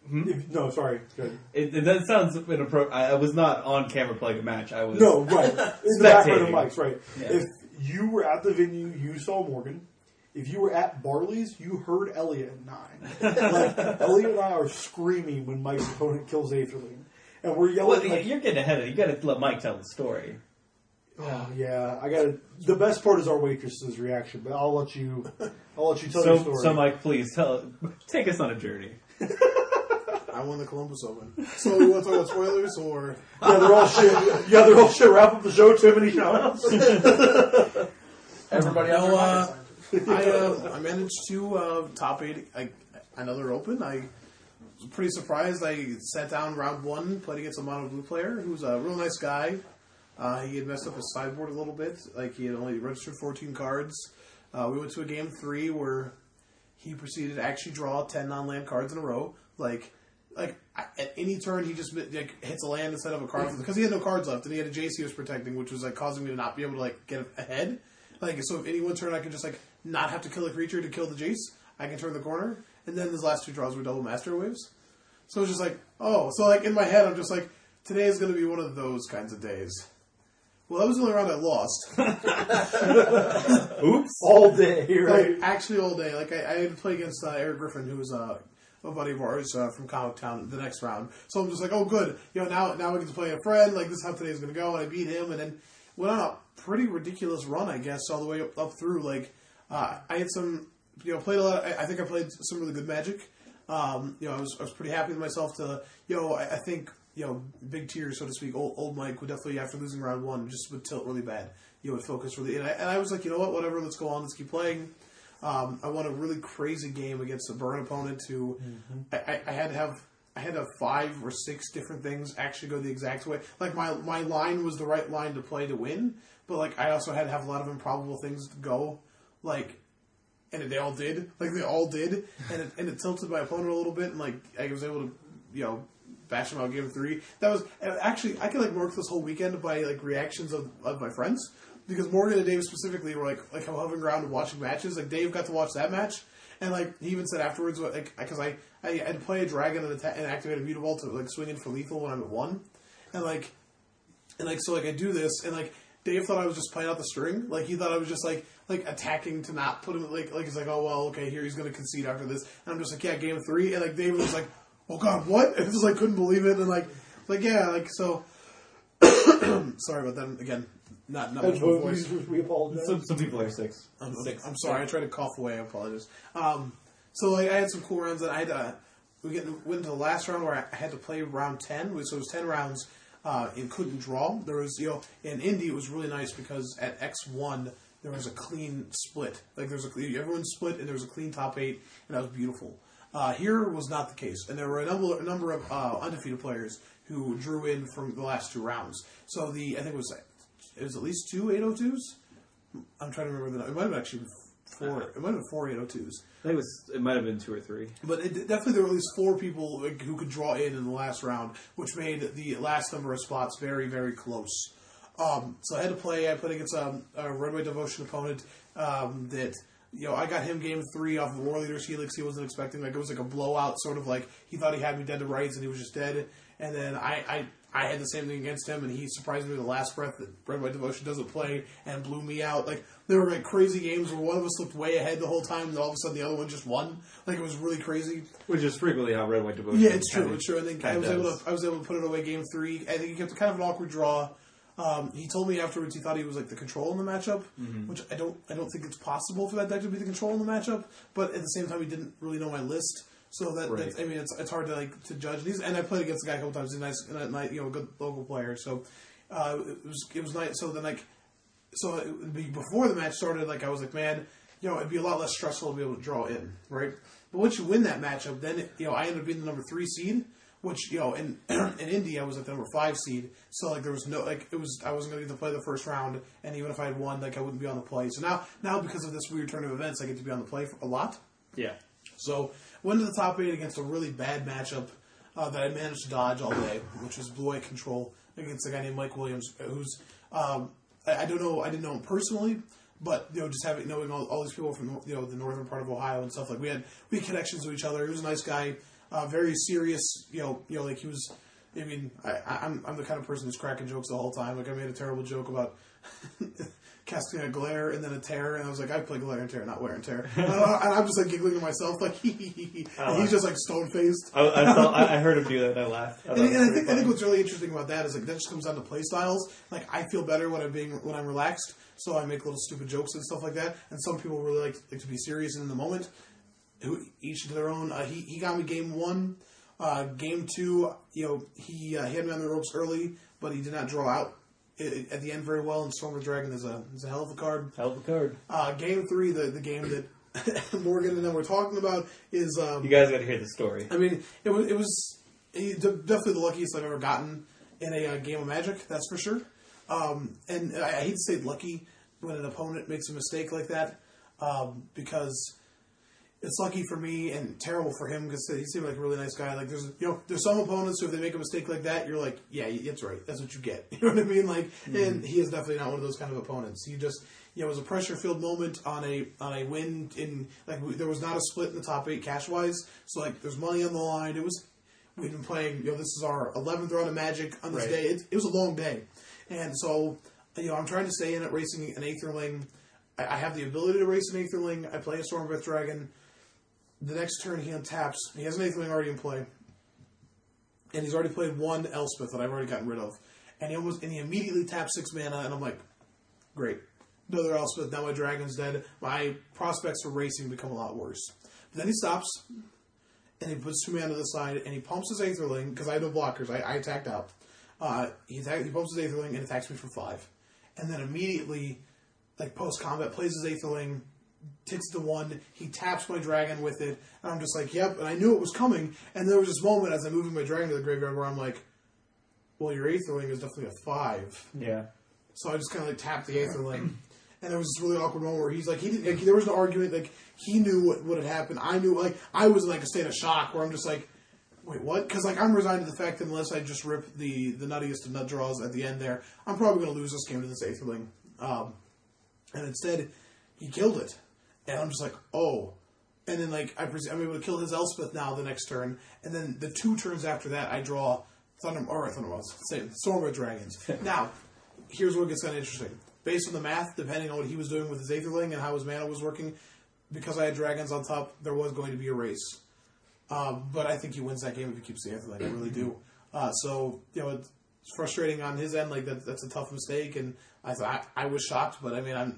If, no, sorry. Good. It, it, that sounds inappropriate. I, I was not on camera playing a match. I was No, right. In the background of Mike's, right. Yeah. If you were at the venue, you saw Morgan. If you were at Barley's, you heard Elliot at nine. Like, Elliot and I are screaming when Mike's opponent kills Aetherling. And we're Well, yelling like, you're getting ahead of it. You got to let Mike tell the story. oh, yeah, I gotta, the best part is our waitress's reaction, but I'll let you, I'll let you tell your So, story. so Mike, please tell, take us on a journey. I won the Columbus Open. So we want to talk about spoilers or yeah, they're all shit. Yeah, they're all shit. Wrap up the show, too many shout-outs. Everybody out No, there, uh, rocket I uh, I managed to uh, top eight I, another Open. I was pretty surprised. I sat down round one, played against a mono blue player who's a real nice guy. Uh, he had messed up his sideboard a little bit. Like he had only registered fourteen cards. Uh, we went to a game three where he proceeded to actually draw ten non-land cards in a row. Like, like at any turn he just like, hits a land instead of a card because he had no cards left and he had a J C he was protecting, which was like causing me to not be able to like get ahead. Like so, if any one turn I could just like not have to kill a creature to kill the Jace, I can turn the corner. And then his last two draws were double Master Waves. So it's just like, oh, so like in my head I'm just like, today is going to be one of those kinds of days. Well, that was the only round I lost. Oops. All day, right? Like, actually all day. Like, I, I had to play against uh, Eric Griffin, who was uh, a buddy of ours uh, from Comic Town the next round. So I'm just like, oh, good. You know, now now we get to play a friend. Like, this is how today's going to go. And I beat him and then went on a pretty ridiculous run, I guess, all the way up, up through. Like, uh, I had some, you know, played a lot. I, I think I played some really good Magic. Um, you know, I was, I was pretty happy with myself to, you know, I, I think, you know, big tears, so to speak. Old, old Mike would definitely, after losing round one, just would tilt really bad. You know, would focus really. And I, and I was like, you know what, whatever, let's go on, let's keep playing. Um, I won a really crazy game against a burn opponent who mm-hmm. I, I, I had to have, I had to have five or six different things actually go the exact way. Like, my, my line was the right line to play to win, but, like, I also had to have a lot of improbable things to go, like, and they all did. Like, they all did. And it, and it tilted my opponent a little bit, and, like, I was able to, you know, bash him out game three. That was, actually, I could, like, work this whole weekend by, like, reactions of, of my friends. Because Morgan and Dave specifically were, like, like hovering around and watching matches. Like, Dave got to watch that match. And, like, he even said afterwards, like, because I, I had to play a dragon and, atta- and activate a mutable to, like, swing in for lethal when I'm at one. And, like, and, like, so, like, I do this, and, like, Dave thought I was just playing out the string. Like, he thought I was just, like, like attacking to not put him, like, like he's like, oh, well, okay, here he's going to concede after this. And I'm just like, yeah, game three. And, like, Dave was like, oh, God, what? And just, like, couldn't believe it. And, like, like yeah, like, so. Sorry about that. Again, not, not much more voice. We apologize. Some, some people are six. I'm, six. I'm sorry. I tried to cough away. I apologize. Um, so, like, I had some cool rounds, and I had to, we get, went into the last round where I had to play round ten. So it was ten rounds. Uh, and couldn't draw. There was, you know, in Indy it was really nice because at X one there was a clean split. Like there was a everyone split and there was a clean top eight, and that was beautiful. Uh, here was not the case, and there were a number a number of uh, undefeated players who drew in from the last two rounds. So the I think it was it was at least two eight oh twos. I'm trying to remember the. It might have actually four. It might have been four eight oh twos. I think it was. It might have been two or three. But it, definitely there were at least four people like, who could draw in in the last round, which made the last number of spots very, very close. Um, so I had to play. I played against um, a Red White Devotion opponent um, that, you know, I got him game three off of War Leader's Helix. He wasn't expecting. Like, it was like a blowout, sort of like he thought he had me dead to rights and he was just dead. And then I, I, I had the same thing against him, and he surprised me with the last breath that Red White Devotion doesn't play and blew me out. Like, there were like crazy games where one of us looked way ahead the whole time, and all of a sudden the other one just won. Like, it was really crazy. Which is frequently how Red White Devotion. Yeah, it's true. kinda, It's true. I think I was does. able to. I was able to put it away game three. I think he kept kind of an awkward draw. Um, he told me afterwards he thought he was like the control in the matchup, mm-hmm. which I don't. I don't think it's possible for that deck to be the control in the matchup. But at the same time, he didn't really know my list. So that, right. that's, I mean, it's it's hard to like to judge. And, he's, and I played against the guy a couple times. He's a nice, a nice, you know, a good local player. So uh, it was it was nice. So then like, so it would be before the match started, like I was like, man, you know, it'd be a lot less stressful to be able to draw in, right? But once you win that matchup, then it, you know, I ended up being the number three seed, which you know, in in Indy I was like the number five seed. So like there was no like it was I wasn't going to get to play the first round, and even if I had won, like I wouldn't be on the play. So now now because of this weird turn of events, I get to be on the play for a lot. Yeah. So went to the top eight against a really bad matchup uh, that I managed to dodge all day, which was Blue White Control against a guy named Mike Williams, who's um, I, I don't know, I didn't know him personally, but you know, just having knowing all, all these people from you know the northern part of Ohio and stuff, like we had we had connections to each other. He was a nice guy. Uh, very serious, you know, you know, like he was. I mean, I, I'm I'm the kind of person who's cracking jokes the whole time. Like I made a terrible joke about casting a glare and then a tear, and I was like, I play glare and tear, not wear and tear. and, I, and I'm just like giggling to myself, like hee hee hee hee. And he's just like stone faced. I, I, saw, I, I heard him do that, and I laughed. I and, and I think I think what's really interesting about that is like that just comes down to play styles. Like I feel better when I'm being when I'm relaxed, so I make little stupid jokes and stuff like that. And some people really like, like to be serious and in the moment. Who each to their own. Uh, he he got me game one. Uh, game two, you know, he uh, had me on the ropes early, but he did not draw out it, at the end very well. And Storm of the Dragon is a is a hell of a card. Hell of a card. Uh, game three, the the game that Morgan and I were talking about is. Um, you guys got to hear the story. I mean, it was it was definitely the luckiest I've ever gotten in a uh, game of Magic. That's for sure. Um, and I, I hate to say lucky when an opponent makes a mistake like that, um, because. It's lucky for me and terrible for him because he seemed like a really nice guy. Like there's, you know, there's some opponents who if they make a mistake like that, you're like, yeah, it's right. That's what you get. You know what I mean? Like, mm-hmm. And he is definitely not one of those kind of opponents. He just, you know, it was a pressure filled moment on a on a win in like we, there was not a split in the top eight cash wise. So like there's money on the line. It was we've been playing. You know, this is our eleventh round of Magic on this right. day. It, it was a long day, and so you know I'm trying to stay in it, racing an Aetherling. I, I have the ability to race an Aetherling. I play a Stormbreath Dragon. The next turn he untaps. He has an Aetherling already in play. And he's already played one Elspeth that I've already gotten rid of. And he almost and he immediately taps six mana, and I'm like, great. Another Elspeth, now my dragon's dead. My prospects for racing become a lot worse. But then he stops, and he puts two mana to the side, and he pumps his Aetherling, because I have no blockers, I, I attacked out. Uh, he, attack, he pumps his Aetherling and attacks me for five. And then immediately, like post-combat, plays his Aetherling, takes the one, he taps my dragon with it, and I'm just like, yep, and I knew it was coming, and there was this moment as I'm moving my dragon to the graveyard where I'm like, well, your Aetherling is definitely a five. Yeah. So I just kind of like tapped the Aetherling, and there was this really awkward moment where he's like, he didn't, like, there was no argument, like, he knew what, what had happened, I knew, like, I was in like a state of shock where I'm just like, wait, what? Because like, I'm resigned to the fact that unless I just rip the, the nuttiest of nut draws at the end there, I'm probably going to lose this game to this Aetherling. Um, and instead, he killed it. And I'm just like, oh. And then, like, I pres- I'm able to kill his Elspeth now the next turn. And then the two turns after that, I draw Thunder... Or Thunderbolts. Same. Stormbreath Dragons. Now, here's where it gets kind of interesting. Based on the math, depending on what he was doing with his Aetherling and how his mana was working, because I had dragons on top, there was going to be a race. Um, but I think he wins that game if he keeps the Aetherling. I really do. Uh, so, you know, it's frustrating on his end. Like, that, that's a tough mistake. And I thought I, I was shocked, but I mean, I'm...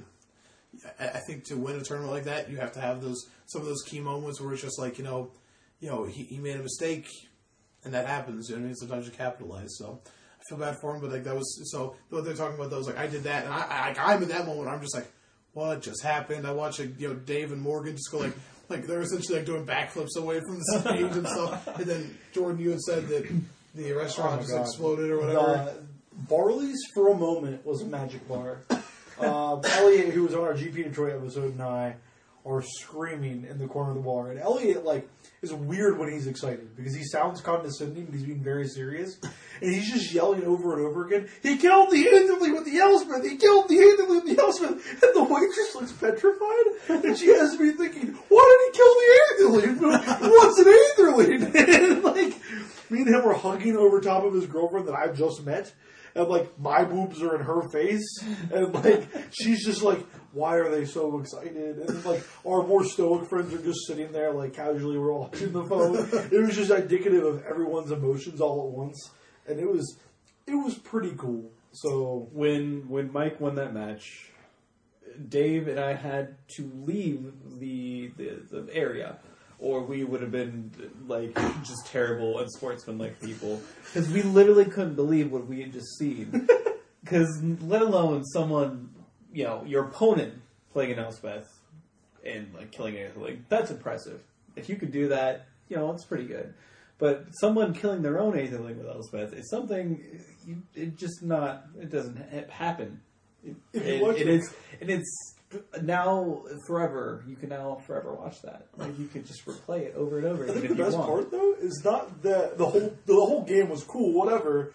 I think to win a tournament like that, you have to have those some of those key moments where it's just like, you know, you know, he, he made a mistake, and that happens. You know what I mean? Sometimes you capitalize. So I feel bad for him, but like that was so. What they're talking about, those like I did that, and I, I like I'm in that moment. I'm just like, what just happened? I watched like, you know Dave and Morgan just go like like they're essentially like doing backflips away from the stage and stuff. And then Jordan, you had said that the restaurant Oh, just God. exploded or whatever. The Barley's for a moment was a magic bar. Uh, Elliot, who was on our G P Detroit episode, and I are screaming in the corner of the bar. And Elliot, like, is weird when he's excited because he sounds condescending, but he's being very serious. And he's just yelling over and over again, he killed the Aetherling with the Elspeth! He killed the Aetherling with the Elspeth! And the waitress looks petrified, and she has me thinking, why did he kill the Aetherling? What's an Aetherling? And, like, me and him were hugging over top of his girlfriend that I just met. And, like, my boobs are in her face. And, like, she's just like, why are they so excited? And, like, our more stoic friends are just sitting there, like, casually we're all watching the phone. It was just indicative of everyone's emotions all at once. And it was, it was pretty cool. So When when Mike won that match, Dave and I had to leave the the, the area, or we would have been like just terrible unsportsmanlike people, because we literally couldn't believe what we had just seen. Because let alone someone, you know, your opponent playing an Elspeth and like killing anything, like that's impressive. If you could do that, you know, it's pretty good. But someone killing their own Aetherling with Elspeth is something, you, it just not, it doesn't ha- happen. It, it, it is, and it's now forever. You can now forever watch that. Like you could just replay it over and over I again think if the you best want. part though is not that the whole the whole game was cool, whatever.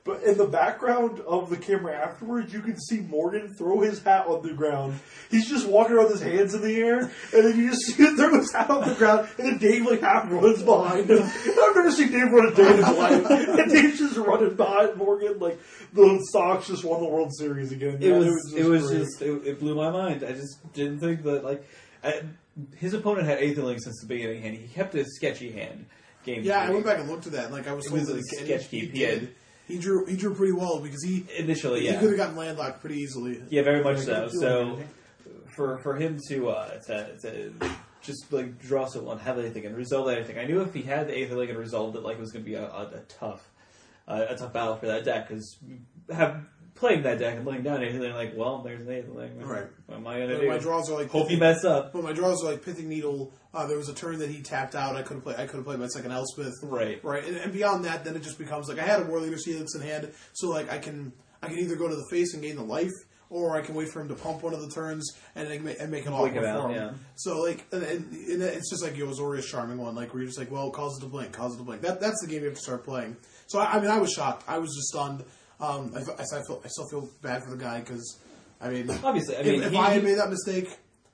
But in the background of the camera afterwards, you can see Morgan throw his hat on the ground. He's just walking around with his hands in the air, and then you just see him throw his hat on the ground, and then Dave like half runs behind him. I've never seen Dave run a day in his life. And Dave's just running behind Morgan like the Sox just won the World Series again. It Yeah, was, it was great. just, it, it blew my mind. I just didn't think that, like, I, his opponent had Aetherling since the beginning, and he kept a sketchy hand. Game Yeah, three. I went back and looked at that. And, like I was It told was that a he- sketch he keep, did. he had- He drew. He drew pretty well because he Initially, he yeah. could have gotten landlocked pretty easily. Yeah, very much Yeah, so. couldn't do So, anything. for for him to uh, to, to just like draw so one, have anything and resolve anything, I knew if he had the Aetherling and resolved it, like it was going to be a, a, a tough uh, a tough battle for that deck because have playing that deck and laying down Aetherling, like, well, there's an Aetherling. Right. What am I going to But do? my draws are like Hope you mess up. But my draws are like Pithing Needle. Uh, there was a turn that he tapped out. I could have played. I could have played my second Elspeth. Right. Right. And, and beyond that, then it just becomes like I had a War Leader's Helix in hand, so like I can I can either go to the face and gain the life, or I can wait for him to pump one of the turns and then make, and make it all Blink it for out, him. yeah. So like, and, and, and it's just like yo, Azorius Charming one, like where you're just like, well, cause it to blink, cause it to blink. That that's the game you have to start playing. So I, I mean, I was shocked. I was just stunned. Um, I, I, I, feel, I still feel bad for the guy because I mean, Obviously, I if, mean, if he- I had he- made that mistake,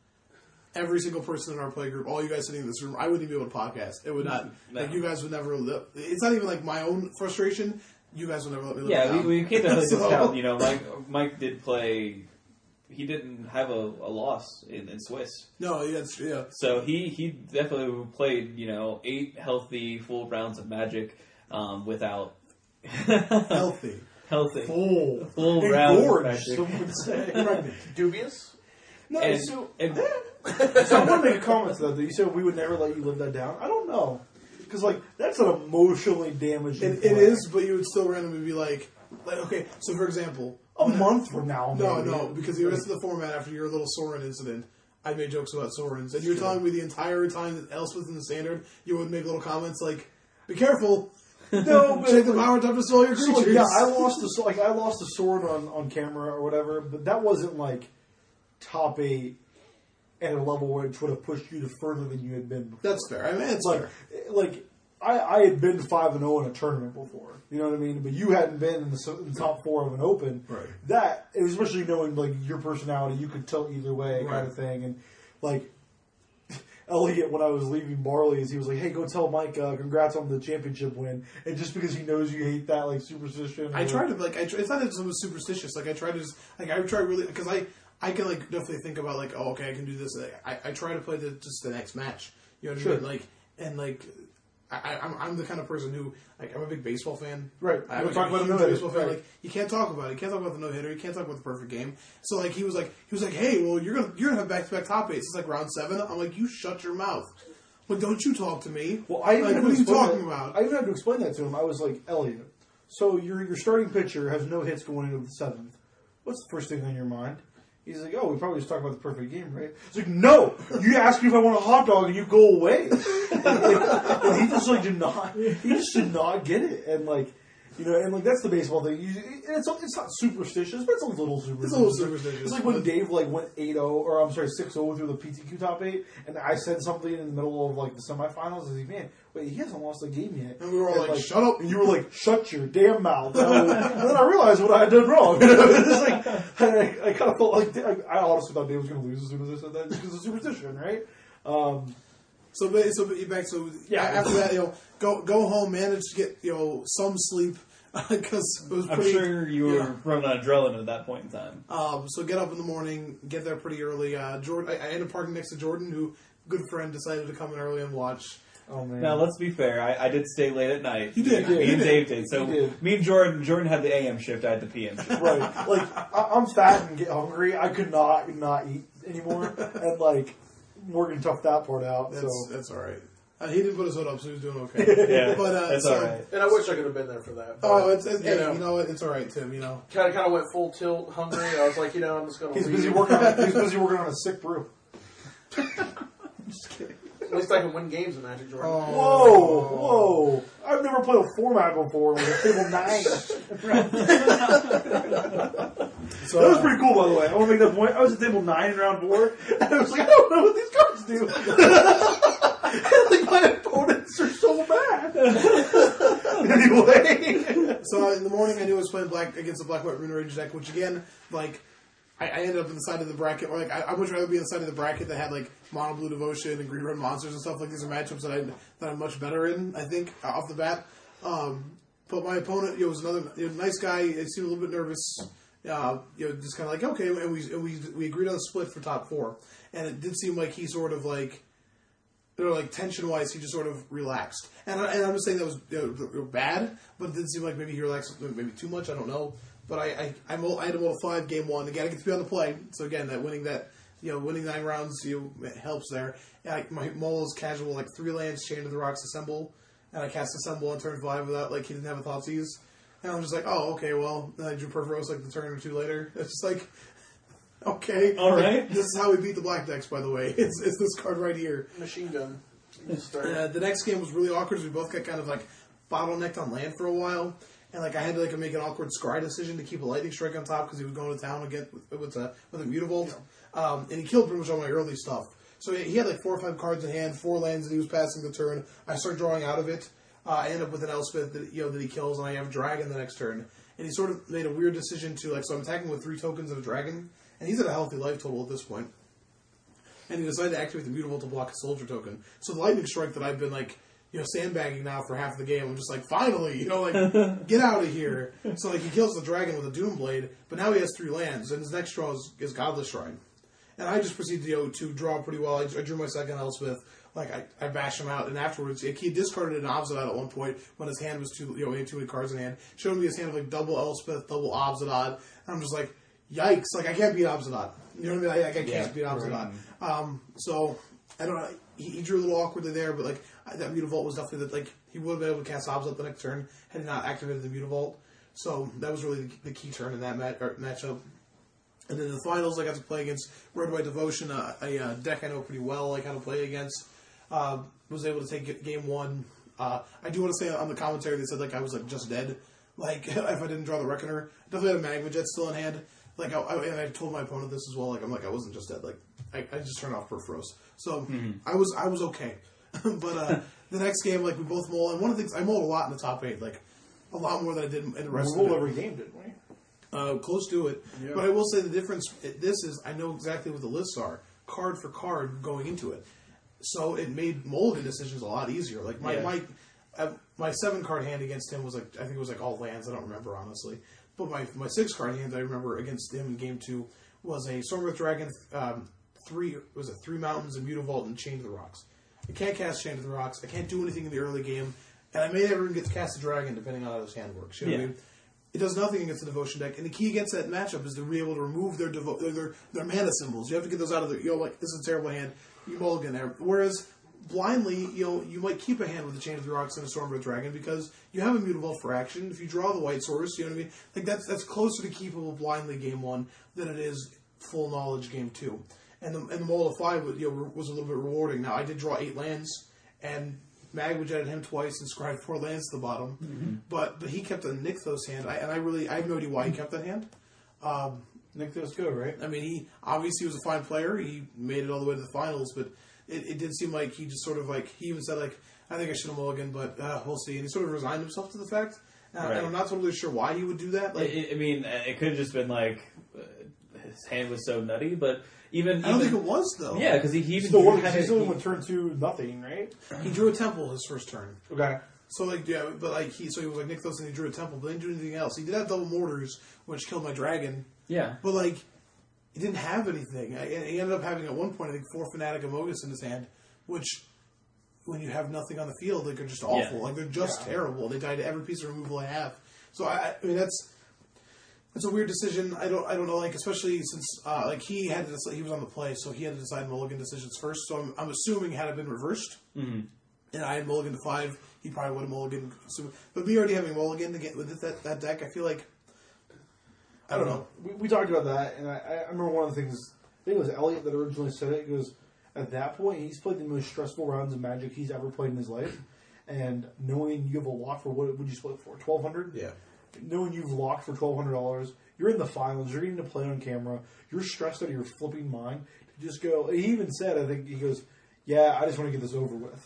every single person in our play group, all you guys sitting in this room, I wouldn't even be able to podcast. It would not. No. Like, you guys would never live. It's not even like my own frustration. You guys would never let me live it Yeah, down. we, we can't definitely So- discount. You know, Mike Mike did play. He didn't have a, a loss in, in Swiss, No, yeah, it's, yeah. so he, he definitely played. You know, eight healthy full rounds of Magic um, without Healthy. healthy full, full rounds of engorged, Magic. some would say. Dubious? No, And, so, and so I want to make a comment to that. That you said we would never let you live that down. I don't know, because like that's an emotionally damaging. It, it play. is, but you would still randomly be like, like okay, so for example, a month from now. no, maybe. no, because the rest of the format after your little Soren incident, I made jokes about Sorens, and you're telling me the entire time that Elspeth in the standard, you would make little comments like, "Be careful, No, but take the power to destroy your So, like, creatures." yeah, I lost the like I lost the sword on, on camera or whatever, but that wasn't like top eight at a level which would have pushed you to further than you had been before. That's fair. I mean, it's like fair. like I, I had been five and zero in a tournament before. You know what I mean? But you hadn't been in the, s- in the top four of an open. Right. That, especially knowing like your personality, you could tilt either way, Right. kind of thing. And like Elliot, when I was leaving Barley's, he was like, "Hey, go tell Mike, uh, congrats on the championship win." And just because he knows you hate that like superstition, I or- try to like. I try, it's not that someone's superstitious. Like I try to just like I try really because I I can like definitely think about like oh okay I can do this. Like, I I try to play the just the next match. You know what I Sure. mean? Like and like I, I I'm I'm the kind of person who like I'm a big baseball fan. Right. I'm We'll like, talk a about huge the no-hitter. baseball fan. Right. Like you can't talk about it. You can't talk about the no hitter. You can't talk about the perfect game. So like he was like he was like hey well you're gonna you're gonna have back to back top eights. It's like round seven. I'm like you shut your mouth. But don't you talk to me? Well, I even like had what to are you explain talking that- about? I even had to explain that to him. I was like, Elliot, so your your starting pitcher has no hits going into the seventh. What's the first thing on your mind? He's like, oh, we probably just talked about the perfect game, right? It's like, no, you asked me if I want a hot dog and you go away. and, and he just like did not, he just did not get it, and like. You know, and like that's the baseball thing. You, and it's it's not superstitious, but it's a little superstitious. It's a little superstitious. It's like when Dave like went eight oh, or I'm sorry, six oh through the P T Q top eight, and I said something in the middle of like the semifinals. I was like, man, wait, he hasn't lost a game yet. And we were all like, shut up. And you were like, shut your damn mouth. And, I was, and then I realized what I had done wrong. It's like, I, I kind of felt like I, I honestly thought Dave was going to lose as soon as I said that because of superstition, right? Um, So, ba- so ba- back. So Yeah. after that, you know, go go home, manage to get you know some sleep because it was I'm pretty. sure you were yeah. running on adrenaline at that point in time. Um, so get up in the morning, get there pretty early. Uh, Jordan, I, I ended up parking next to Jordan, who good friend decided to come in early and watch. oh man. Now, let's be fair. I, I did stay late at night. You did, Me you and did. Dave did. So You did. me and Jordan, Jordan had the A M shift. I had the P M shift. Right. Like, I, I'm fat and get hungry. I could not not eat anymore. And, like, Morgan toughed that part out. That's so that's all right. Uh, he didn't put his hood up, so he was doing okay. Yeah, but uh, that's so, all right. And I wish I could have been there for that. but, Oh, it's, it's you hey, know, you know what? It's all right, Tim. You know, kind of kind of went full tilt hungry. I was like, you know, I'm just going to he's leave. busy working on he's busy working on a sick brew. just kidding. At least I can win games in Magic, Jordan. Oh. Whoa, whoa! I've never played a format before with a table nine. So, That was pretty cool, by the way. I want to make that point. I was at table nine in round four, and I was like, I don't know what these cards do. Like my opponents are so bad. Anyway, So in the morning I knew I was playing black against the Black White Rune Rage deck, which again, like, I, I ended up in the side of the bracket, or like, I, I would rather be on the side of the bracket that had like Mono Blue Devotion and Green Red Monsters and stuff. Like, these are matchups that, I, that I'm much better in, I think, off the bat. Um, but my opponent, you know, was another you know, nice guy. He seemed a little bit nervous. Uh, you know, just kind of like, okay, and we, and we we agreed on a split for top four. And it did seem like he sort of like, you know, like tension-wise, he just sort of relaxed. And, I, and I'm just saying that was you know, bad, but it didn't seem like maybe he relaxed maybe too much. I don't know. But I I, I'm, I had him all five, game one. Again, I get to be on the play. So again, that winning that, you know, winning nine rounds, you know, helps there. And I, my Mole is casual, like three lands, Chain of the Rocks, Assemble. And I cast Assemble on turn five without, like, he didn't have a Thoughtseize. And I'm just like, oh, okay, well, then I drew Perforos, like, the turn or two later. It's just like, okay. All right. This is how we beat the black decks, by the way. It's it's this card right here. Machine gun. Uh, the next game was really awkward because we both got kind of, like, bottlenecked on land for a while. And, like, I had to, like, make an awkward scry decision to keep a Lightning Strike on top because he was going to town again with, with, a, with a Mutavault. Um, and he killed pretty much all my early stuff. So he had like four or five cards in hand, four lands that he was passing the turn. I start drawing out of it. Uh, I end up with an Elspeth that you know that he kills, and I have a dragon the next turn. And he sort of made a weird decision to like so I'm attacking with three tokens of a dragon, and he's at a healthy life total at this point. And he decided to activate the Mutavault to block a soldier token. So the Lightning Strike that I've been like you know sandbagging now for half the game, I'm just like finally you know like get out of here. So like he kills the dragon with a Doomblade, but now he has three lands, and his next draw is, is Godless Shrine. And I just proceeded you know, to draw pretty well. I, I drew my second Elspeth. Like, I, I bashed him out. And afterwards, like, he discarded an Obzidot at one point when his hand was too, you know, he had too many cards in hand. Showed me his hand of, like, double Elspeth, double Obzidot. And I'm just like, yikes. Like, I can't beat Obzidot. You know what I mean? Like, I can't Yeah, beat Obzidot. right. Um, so, I don't know. He, he drew a little awkwardly there, but, like, that Mutavault was definitely, the, like, he would have been able to cast Obzidot the next turn had he not activated the Mutavault. So, that was really the, the key turn in that mat, or matchup. And then in the finals, I got to play against Red White Devotion, a, a, a deck I know pretty well, like how to play against. Uh, was able to take game one. Uh, I do want to say on the commentary they said like I was like just dead. Like if I didn't draw the Reckoner, definitely had a Magma Jet still in hand. Like I, I, and I told my opponent this as well. Like I'm like I wasn't just dead. Like I, I just turned off Perforos, so mm-hmm. I was I was okay. But uh, the next game, like we both mull, and one of the things I mulled a lot in the top eight, like a lot more than I did in the rest. We of rolled it. every game, didn't we? Uh, close to it. Yeah. But I will say the difference, this is, I know exactly what the lists are, card for card going into it. So it made mulligan decisions a lot easier. Like my, Yeah. my, uh, my seven card hand against him was like, I think it was like all lands, I don't remember honestly. But my, my six card hand I remember against him in game two was a Stormwrath Dragon, um, three, was it three mountains, a Mutavault, and Chain to the Rocks. I can't cast Chain to the Rocks, I can't do anything in the early game, and I may never even get to cast a dragon depending on how his hand works. You know Yeah. what I mean? It does nothing against the Devotion deck, and the key against that matchup is to be able to remove their devo- their, their mana symbols. You have to get those out of the, you know, like, this is a terrible hand, you mulligan there. Whereas, blindly, you know, you might keep a hand with the Chain of the Rocks and a Stormwrath Dragon because you have a Mutavault for action. If you draw the White Source, you know what I mean? Like, that's that's closer to keepable blindly game one than it is full knowledge game two. And the, and the Mold of Five you know, was a little bit rewarding. Now, I did draw eight lands, and Magma Jetted him twice and scribed four lands to the bottom. Mm-hmm. But but he kept a Nykthos hand, I, and I really, I have no idea why he kept that hand. Um, Nykthos go, right? I mean, he obviously was a fine player. He made it all the way to the finals, but it, it did seem like he just sort of like, he even said like, I think I should have mulliganed, but uh, we'll see. And he sort of resigned himself to the fact. Uh, Right. And I'm not totally sure why he would do that. Like, I, I mean, it could have just been like uh, his hand was so nutty, but even I don't even, think it was, though. Yeah, because he, he even Still drew- works. had He's it- still he- went turn two, nothing, right? He drew a temple his first turn. Okay. So like yeah, but like he so he was like Nykthos and he drew a temple, but he didn't do anything else. He did have double mortars, which killed my dragon. yeah. But like he didn't have anything. I, he ended up having at one point I think four Fanatic Amogus in his hand, which when you have nothing on the field, like, they're just awful. Yeah. Like they're just Yeah. terrible. They die to every piece of removal I have. So I, I mean that's that's a weird decision. I don't I don't know like especially since uh, like he had to decide, he was on the play, so he had to decide mulligan decisions first. So I'm, I'm assuming had it been reversed. Mm-hmm. And I had mulligan to five, he probably would have mulligan. So, but me already having mulligan to get with that, that deck, I feel like I don't know. We, we talked about that, and I, I remember one of the things. I think it was Elliot that originally said it. He goes, at that point, he's played the most stressful rounds of Magic he's ever played in his life, and knowing you have a lock for what would you split for twelve hundred? Yeah. Knowing you've locked for twelve hundred dollars, you're in the finals, you're getting to play on camera, you're stressed out of your flipping mind to just go. He even said, I think he goes, "Yeah, I just want to get this over with."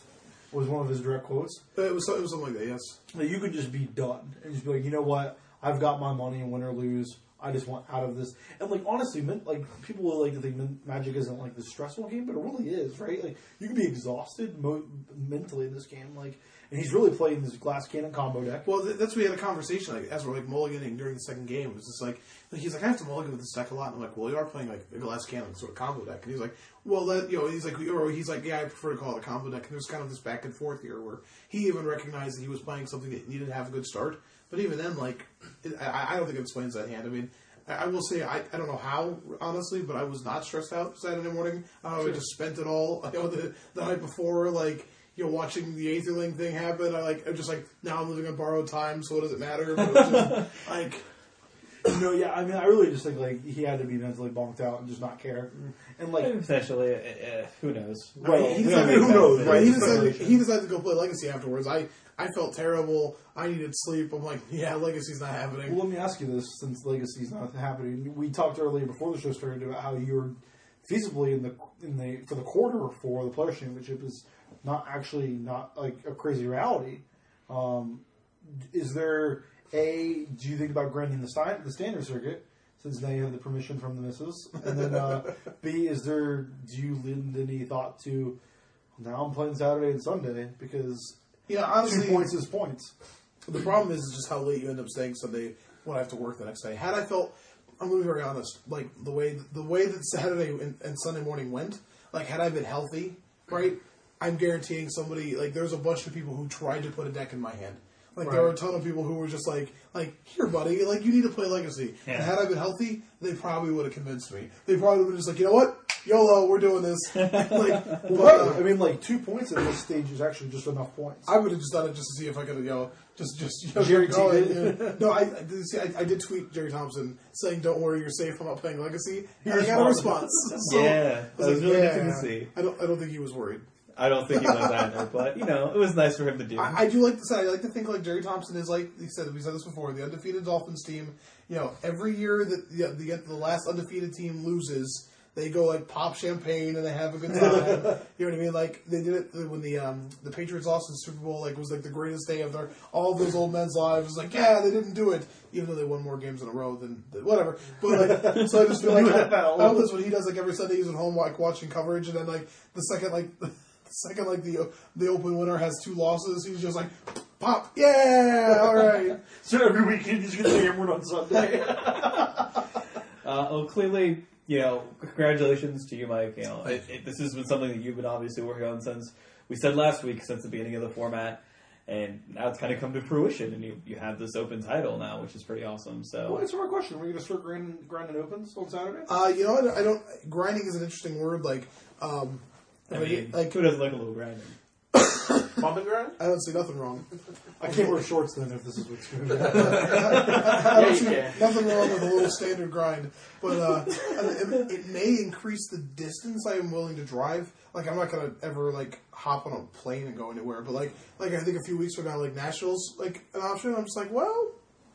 was one of his direct quotes. It was, it was something like that, yes. That you could just be done and just be like, you know what? I've got my money, and win or lose, I just want out of this. And like honestly, like people will like to think Magic isn't like this stressful game, but it really is, right? Like you can be exhausted mo- mentally in this game, like. And he's really playing this glass cannon combo deck. Well, th- that's we had a conversation like as we're like mulliganing during the second game. It was just like, like he's like, I have to mulligan with this deck a lot. And I'm like, well, you are playing like a glass cannon sort of combo deck. And he's like, well, that you know, he's like, or he's like, yeah, I prefer to call it a combo deck. And there's kind of this back and forth here where he even recognized that he was playing something that needed to have a good start. But even then, like, it, I, I don't think it explains that hand. I mean, I, I will say I, I don't know how honestly, but I was not stressed out Saturday morning. Uh, sure. I just spent it all you know, the, the night before, like. You know, watching the Aetherling thing happen, I like. I'm just like, now I'm living on borrowed time, so what does it matter? But it's just, like, you know, yeah. I mean, I really just think like he had to be mentally bonked out and just not care, and like essentially, uh, uh, who knows? Right? Well, he we decided, don't who knows? Right? Right? He decided, he decided to go play Legacy afterwards. I, I felt terrible. I needed sleep. I'm like, yeah, Legacy's not happening. Well, let me ask you this: since Legacy's not happening, we talked earlier before the show started about how you were feasibly in the in the for the quarter for the Players Championship is. Not actually not like a crazy reality. Um, is there a? Do you think about grinding the, sti- the standard circuit since now you have the permission from the missus? And then uh, B, is there? Do you lend any thought to? Now I'm playing Saturday and Sunday because yeah, honestly, two points is points. The problem is just how late you end up staying Sunday when I have to work the next day. Had I felt, I'm going to be very honest, like the way the way that Saturday and, and Sunday morning went, like had I been healthy, right? I'm guaranteeing somebody, like, there's a bunch of people who tried to put a deck in my hand. Like, right. there were a ton of people who were just like, like, here, buddy, like, you need to play Legacy. Yeah. And had I been healthy, they probably would have convinced me. They probably would have just like, you know what? YOLO, we're doing this. like, well, but, right. uh, I mean, like, two points at this stage is actually just enough points. I would have just done it just to see if I could, you know, just, just, you know, Jerry go did. and, yeah. No, I, I, did, see, I, I did tweet Jerry Thompson saying, don't worry, you're safe, I'm not playing Legacy. He and I got a response. So, yeah, that was, was like, really yeah, good to see. I don't, I don't think he was worried. I don't think he was either, but, you know, it was nice for him to do. I, I do like to say, I like to think like Jerry Thompson is like, he said, we said this before, the undefeated Dolphins team, you know, every year that the, the, the last undefeated team loses, they go like pop champagne and they have a good time. You know what I mean? Like, they did it when the um, the Patriots lost in the Super Bowl, like, it was like the greatest day of their, all of those old men's lives. It was like, yeah, they didn't do it, even though they won more games in a row than, whatever. But like, so I just feel like, I, I hope that's what he does, like, every Sunday he's at home, like, watching coverage, and then like, the second, like, The second, like, the the open winner has two losses, he's just like, pop, yeah, all right. So every weekend he's going to hammer on Sunday. uh, well, clearly, you know, congratulations to you, Mike. You know, it, it, this has been something that you've been obviously working on since, we said last week, since the beginning of the format. And now it's kind of come to fruition, and you, you have this open title now, which is pretty awesome. So, well, answer my question. Are we going to start grinding, grinding opens on Saturday? Uh, you know, I don't, I don't, grinding is an interesting word, like, um... I mean, like, who doesn't like a little grinding? Bump and grind? I don't see nothing wrong. I can't wear shorts then if this is what's going on. I don't you see can. nothing wrong with a little standard grind, but uh, it, it may increase the distance I am willing to drive. Like, I'm not gonna ever like hop on a plane and go anywhere, but like, like I think a few weeks from now, like Nashville's like an option. I'm just like, well,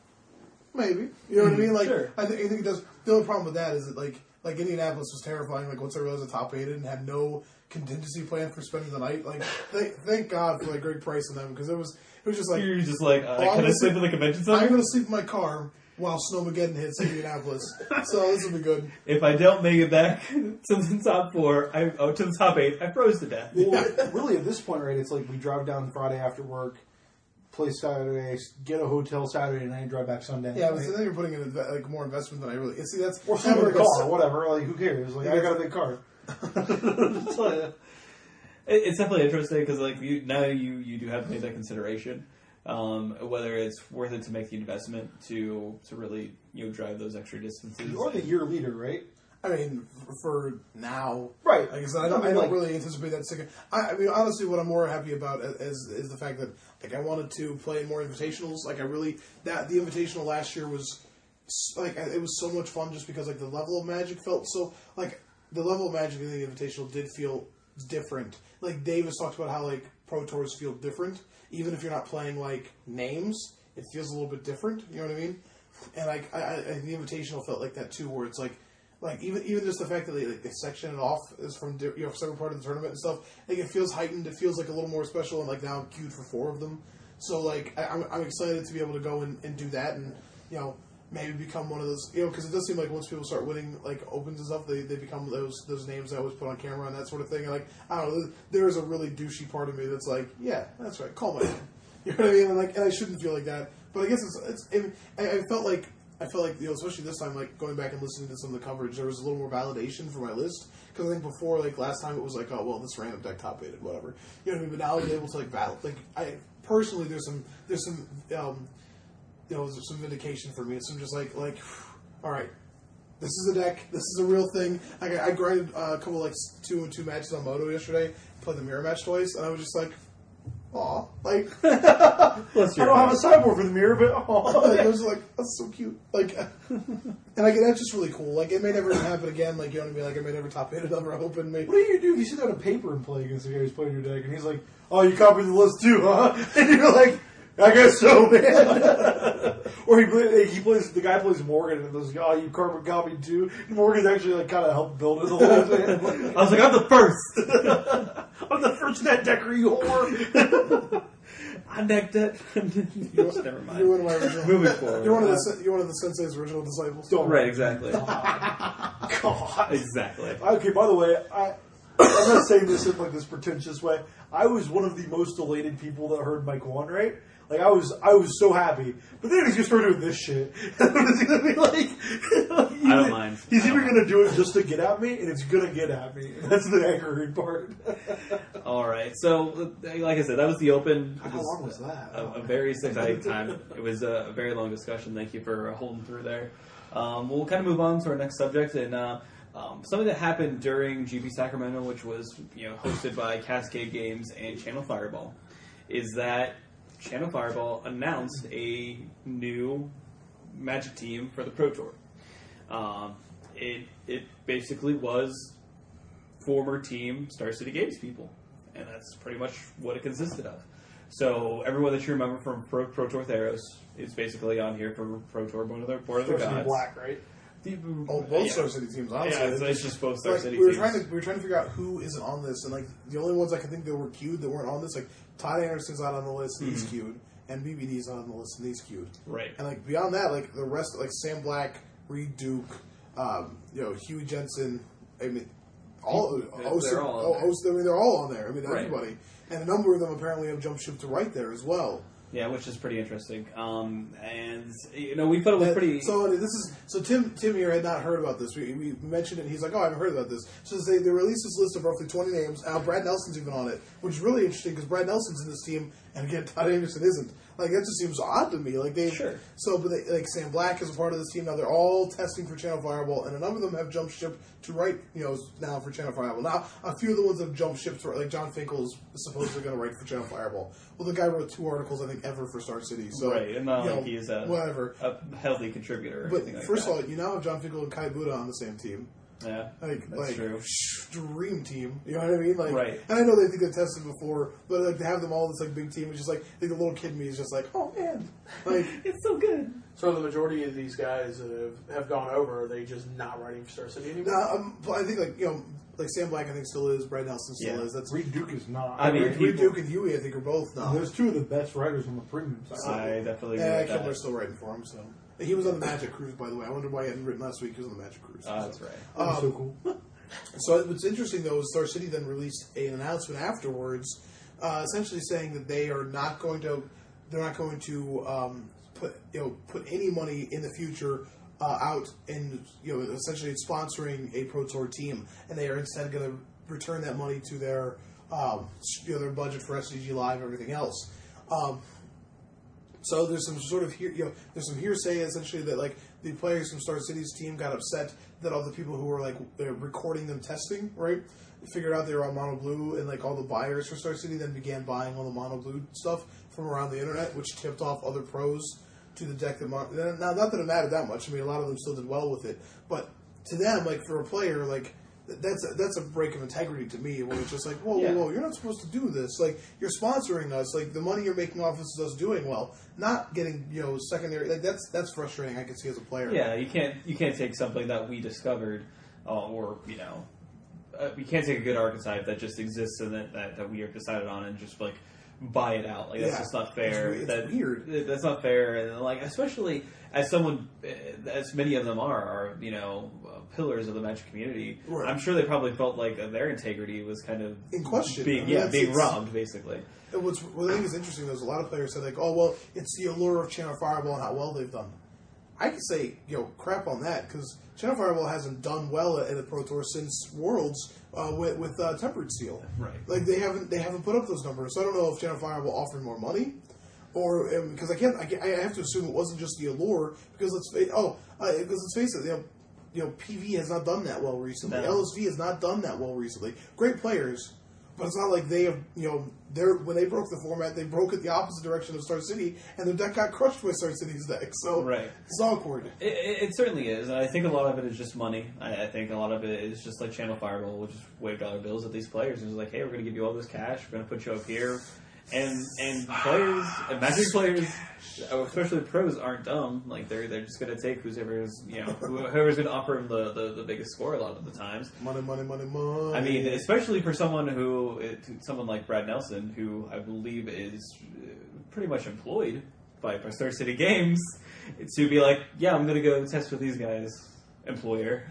maybe. You know what I mean? Like, Sure. I, th- I think it does. The only problem with that is that like, like Indianapolis was terrifying. Like once I realized the top eight and had no contingency plan for spending the night. Like, thank, thank God for like Greg Price and them, because it was it was just like, You're just like, uh, Oh, I'm can I gonna sleep sleep- in the convention I'm center? going to sleep in my car while Snowmageddon hits Indianapolis. So this will be good. If I don't make it back to the top four, I, oh, to the top eight, I froze to death. Well, really, at this point, right, it's like we drive down Friday after work, play Saturday, get a hotel Saturday night, and drive back Sunday. Yeah, right? but then you're putting in inve- like more investment than I really. See, that's Or sleep in a car, whatever. Like, who cares? Like, I got a big car. So, uh, it- it's definitely interesting because, like, you now you, you do have to make that consideration, um, whether it's worth it to make the investment to to really you know drive those extra distances. You're the year leader, right? I mean, for, for now, Right. Like I said, I don't, I I mean, don't like- really anticipate that. Second, I, I mean, honestly, what I'm more happy about is is the fact that like I wanted to play more invitationals. Like I really that the invitational last year was s- like it was so much fun just because like the level of Magic felt so like the level of Magic in the invitational did feel different. Like Davis talked about how like Pro Tours feel different, even if you're not playing like names, it feels a little bit different. You know what I mean? And like I, I, the invitational felt like that too, where it's like. like even even just the fact that they, like, they section it off is from di- you know separate part of the tournament and stuff. Like it feels heightened. It feels like a little more special, and like now I'm queued for four of them. So like I, I'm I'm excited to be able to go and, and do that, and you know maybe become one of those you know because it does seem like once people start winning like opens and stuff, they, they become those those names I always put on camera and that sort of thing. And like I don't know, there is a really douchey part of me that's like, yeah, that's right, call my name. You know what I mean? And like and I shouldn't feel like that, but I guess it's it's. It, I, I felt like. I felt like, you know, especially this time, like, going back and listening to some of the coverage, there was a little more validation for my list. Because I think before, like, last time it was like, oh, well, this random deck top-aided, whatever. You know what I mean? But now I'm able to, like, battle. Like, I, personally, there's some, there's some, um, you know, there's some vindication for me. It's some just like, like, all right, this is a deck, this is a real thing. Like, I, I grinded uh, a couple, like, two and two matches on Moto yesterday, played the mirror match twice, and I was just like, aw, like, I don't have a sideboard for the mirror, but aw. like, I was like, that's so cute. Like, and like, that's just really cool. Like, it may never happen again. Like, you know what I mean? Like, it may never top eight another open. May- What do you do if you sit down a paper and play against the guy who's playing your deck, and he's like, "Oh, you copied the list too, huh?" And you're like, "I guess so, man." Or he play, he plays the guy plays Morgan, and goes, "Oh, you carbon copied too." And Morgan actually like kind of helped build it a little bit. I was like, I'm the first. I'm the first net decker, you whore. I necked it. Never mind. You're one of my original. Moving forward. You're one of the sen- you're one of the sensei's original disciples. Don't Right, exactly. God. Exactly. Okay, by the way, I, I'm not saying this in like this pretentious way. I was one of the most elated people that heard Mike One, right? Like I was, I was so happy. But then he's gonna start doing this shit. And it's gonna be like, I don't mind. He's I either don't gonna do it just to get at me, and it's gonna get at me. And that's the aggravating part. All right. So, like I said, that was the open. It How long was that? A, a very exciting time. It was a very long discussion. Thank you for holding through there. Um, we'll kind of move on to our next subject, and uh, um, something that happened during G P Sacramento, which was you know hosted by Cascade Games and Channel Fireball, is that Channel Fireball announced a new Magic team for the Pro Tour. Um, it it basically was former team Star City Games people, and that's pretty much what it consisted of. So everyone that you remember from Pro, Pro Tour Theros is basically on here for Pro Tour, one of their Board of the Supposed to be Gods. black, right? The- Oh, both yeah. Star City teams, honestly. Yeah, it's, it's just both Star Like, City we were teams. trying to we were trying to figure out who isn't on this, and like the only ones I can think that were queued that weren't on this, like Todd Anderson's not on the list, and he's queued, and B B D's not on the list, and he's queued. Right. And like beyond that, like the rest, like Sam Black, Reed Duke, um, you know, Huey Jensen. I mean, all They're- Osa, they're all on oh, there. Osa- I mean, they're all on there. I mean, Right. everybody, and a number of them apparently have jumped ship to right there as well. Yeah, which is pretty interesting. Um, and you know, we thought it was And pretty. So this is so Tim Tim here had not heard about this. We, we mentioned it. And he's like, oh, I haven't heard about this. So they they released this list of roughly twenty names. Now Brad Nelson's even on it, which is really interesting because Brad Nelson's in this team, and again Todd Anderson isn't. Like that just seems odd to me. Like they Sure. So, but they, like Sam Black is a part of this team now. They're all testing for Channel Fireball, and a number of them have jumped ship to right. You know, now for Channel Fireball. Now a few of the ones that have jumped ship to like John Finkel's supposedly going to write for Channel Fireball. Well, the guy wrote two articles I think ever for Star City. So right, and not you like know, he's a, whatever. a healthy contributor or But anything like first that. of all, you now have John Finkel and Kai Buddha on the same team. Yeah, Like, that's like true. sh- dream team. You know what I mean? Like, Right. And I know they think they've tested before, but like to have them all this like big team is just like I think the little kid in me is just like, oh man, like It's so good. So the majority of these guys that have, have gone over, are they just not writing for Star City anymore? nah, um, but I think like you know like Sam Black I think still is, Brad Nelson still Yeah. is. That's Reed Duke is not. I mean, Reed, people- Reed Duke and Huey I think are both now. There's two of the best writers on the premium side. I definitely agree Yeah, with Kilmer's that. still writing for him. So he was on the Magic Cruise, by the way. I wonder why he hadn't written last week. He was on the Magic Cruise. Oh, that's right. That was Um, so cool. So what's interesting though is Star City then released an announcement afterwards, uh, essentially saying that they are not going to, they're not going to um, put you know put any money in the future uh, out in you know essentially sponsoring a Pro Tour team, and they are instead going to return that money to their um, you know their budget for S C G Live and everything else. Um, so there's some sort of hear, you know there's some hearsay essentially that like the players from Star City's team got upset that all the people who were like uh, recording them testing right figured out they were on Mono Blue, and like all the buyers for Star City then began buying all the Mono Blue stuff from around the internet, which tipped off other pros to the deck that Mon- now not that it mattered that much. I mean a lot of them still did well with it, but to them like for a player like that's a, that's a break of integrity to me. When it's just like, whoa, Yeah. whoa, whoa, you're not supposed to do this. Like, you're sponsoring us. Like, the money you're making off this is us doing well, not getting you know secondary. Like that's that's frustrating. I can see as a player. Yeah, you can't you can't take something that we discovered, uh, or you know, uh, we can't take a good archetype that just exists and that, that that we have decided on and just like buy it out. Like that's Yeah. just not fair. It's, it's that, weird. That's not fair, and like especially as someone, uh, as many of them are, are you know uh, pillars of the Magic community. Right. I'm sure they probably felt like uh, their integrity was kind of In question. being I mean, yeah that's- being it's- robbed basically. And what's what I think is interesting, there's a lot of players said like, oh well, it's the allure of Channel Fireball and how well they've done. I can say, you know, crap on that because Channel Fireball hasn't done well at the Pro Tour since Worlds uh, with, with uh, Tempered Seal. Right. Like they haven't they haven't put up those numbers. So I don't know if Channel Fireball offered more money, or because I can't I, can't- I have to assume it wasn't just the allure because let's face oh uh, because let's face it, you know, you know P V has not done that well recently. No. L S V has not done that well recently. Great players. But it's not like they have, you know, they're when they broke the format, they broke it the opposite direction of Star City, and their deck got crushed by Star City's deck. So Right. it's awkward. It, it, it certainly is, and I think a lot of it is just money. I, I think a lot of it is just like Channel Fireball, which is wave dollar bills at these players. And it's like, hey, we're going to give you all this cash. We're going to put you up here, and and players, and Magic players, especially pros, aren't dumb. Like they're they're just going to take whoever's you know whoever's going to offer them the, the, the biggest score a lot of the times. Money, money, money, money. I mean, especially for someone who, someone like Brad Nelson, who I believe is pretty much employed by, by Star City Games, to be like, yeah, I'm going to go test with these guys, employer.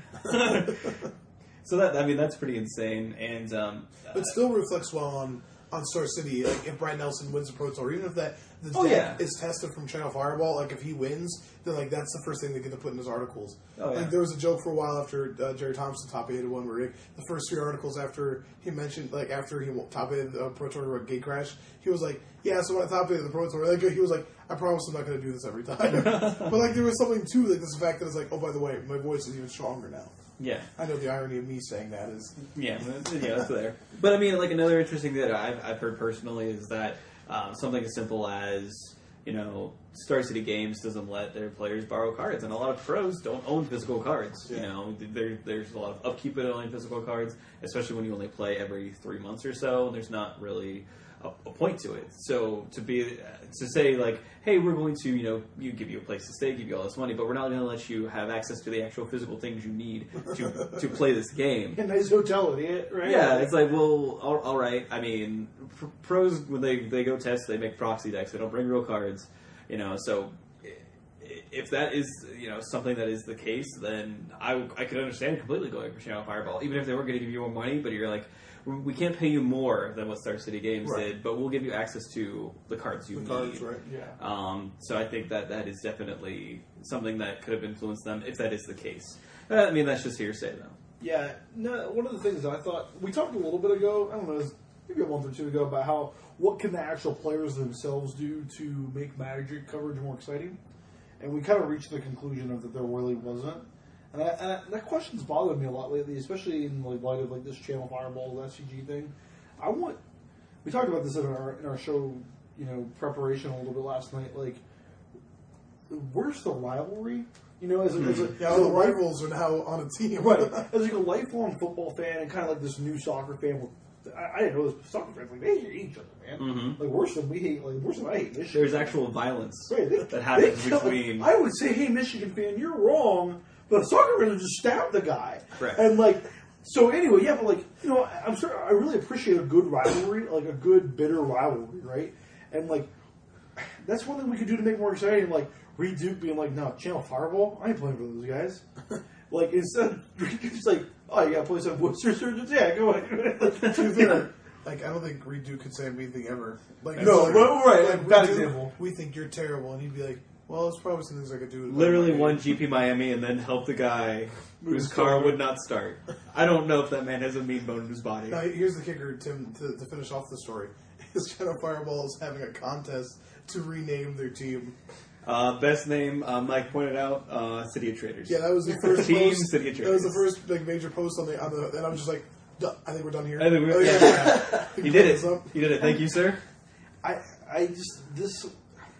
So that, I mean, that's pretty insane. And um, But still reflects well on, on Star City. Like if Brad Nelson wins the Pro Tour, even if that the Oh, deck yeah. is tested from Channel Fireball, like if he wins, then like that's the first thing they get to put in his articles. Oh, yeah. Like there was a joke for a while after uh, Jerry Thompson top eighted one where he, the first three articles after he mentioned like after he top eighted the uh, Pro Tour with Gate Crash, he was like, yeah, so when I top eighted the Pro Tour, like he was like, I promise I'm not going to do this every time. But like there was something too, like this fact that it's like, oh by the way, my voice is even stronger now. yeah. I know the irony of me saying that is Yeah, that's- yeah, that's there. But I mean, like another interesting thing that I've, I've heard personally is that um, something as simple as you know, Star City Games doesn't let their players borrow cards, and a lot of pros don't own physical cards. Yeah. You know, there, there's a lot of upkeep in owning physical cards, especially when you only play every three months or so. And there's not really a, a point to it. So to be to say like, hey, we're going to you know you give you a place to stay, give you all this money, but we're not going to let you have access to the actual physical things you need to to play this game. A nice hotel idiot, right? Yeah, it's like, well, all, all right. I mean, pr- pros when they they go test, they make proxy decks. They don't bring real cards, you know. So i- if that is you know something that is the case, then I w- I could understand completely going for Channel Fireball, even if they were going to give you more money. But you're like, we we can't pay you more than what Star City Games Right. did, but we'll give you access to the cards you the need. cards, right? Yeah. Um, so I think that that is definitely something that could have influenced them, if that is the case. Uh, I mean, that's just hearsay, though. Yeah, no. One of the things that I thought we talked a little bit ago, I don't know, it was maybe a month or two ago, about how what can the actual players themselves do to make Magic coverage more exciting, and we kind of reached the conclusion of that there really wasn't. And, I, and I, that question's bothered me a lot lately, especially in like light of like this Channel Fireball S C G thing. I want. We talked about this in our in our show, you know, preparation a little bit last night. Like, where's the rivalry? You know, as a, as a, Yeah, as all a the rival. rivals are now on a team. Right. As like a lifelong football fan and kind of like this new soccer fan, with, I, I didn't know this soccer fans, like, they hate each other, man. Mhm. Like, worse than we hate, like, worse than I hate Michigan. There's actual violence Right, they- that happens they kill- between. I would say, hey, Michigan fan, you're wrong, but a soccer fan would just stab the guy. Correct. And, like, so anyway, yeah, but, like, you know, I'm sure I really appreciate a good rivalry, like a good, bitter rivalry, right? And, like, that's one thing we could do to make it more exciting, like, Reed Duke being like, no, Channel Fireball? I ain't playing for those guys. Like, instead of Reed Duke's like, oh, you gotta play some Worcester Surgeons? Yeah, go ahead. Like, To be fair, like I don't think Reed Duke could say anything ever. Like No, it's like, right, right, like, bad Reed Duke, example. We think you're terrible, and he'd be like, "Well, there's probably some things I could do." to Literally like, won G P Miami and then helped the guy whose his car car. would not start. I don't know if that man has a mean bone in his body. Now, here's the kicker, Tim. To, to finish off the story, is Channel Fireball is having a contest to rename their team. Uh, best name, uh, Mike pointed out, uh, City of Traders. Yeah, that was the first Team post. City of That was the Traders. first like major post on the on the, and I was just like, "Duh, I think we're done here. I think we're- Oh, yeah, yeah. He did it. Thumbs up. He did it. Thank you, sir. I, I just, this,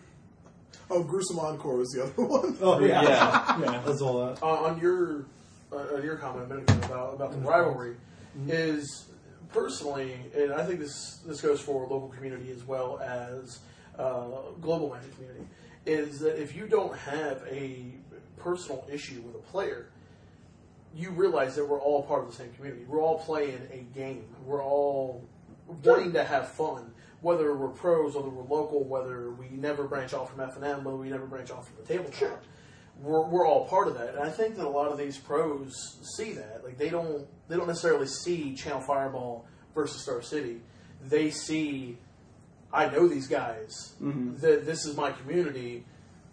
Oh, Gruesome Encore was the other one. oh, Yeah. yeah. That's all that. Uh, on your uh, your comment a minute ago about about the rivalry is personally, and I think this this goes for local community as well as uh, global Magic community, is that if you don't have a personal issue with a player, you realize that we're all part of the same community. We're all playing a game. We're all wanting to have fun, whether we're pros, whether we're local, whether we never branch off from F and M, whether we never branch off from the tabletop. Sure. We're, we're all part of that, and I think that a lot of these pros see that. Like they don't they don't necessarily see Channel Fireball versus Star City. They see, I know these guys. Mm-hmm. That this is my community.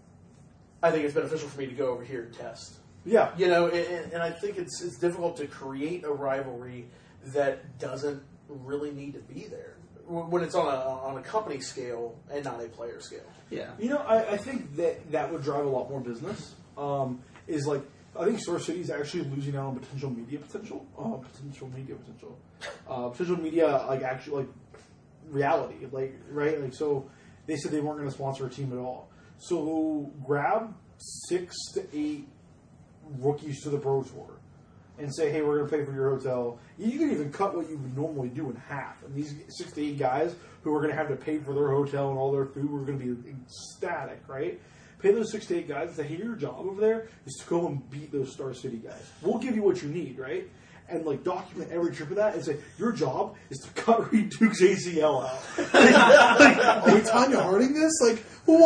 I think it's beneficial for me to go over here and test. Yeah. You know, and, and I think it's it's difficult to create a rivalry that doesn't really need to be there when it's on a on a company scale and not a player scale. Yeah. You know, I, I think that that would drive a lot more business. Um, is like I think Star City is actually losing out on potential media potential. Uh, potential media potential. Uh, potential media like actually like reality. Like right. Like so, they said they weren't going to sponsor a team at all. So grab six to eight rookies to the Pro Tour and say, hey, we're going to pay for your hotel. You can even cut what you would normally do in half. And these six to eight guys who are going to have to pay for their hotel and all their food are going to be ecstatic, right? Pay those six to eight guys and say, hey, your job over there is to go and beat those Star City guys. We'll give you what you need, right? And, like, document every trip of that and say, your job is to cut Reed Duke's A C L out. Are we Tanya Harding this? Like,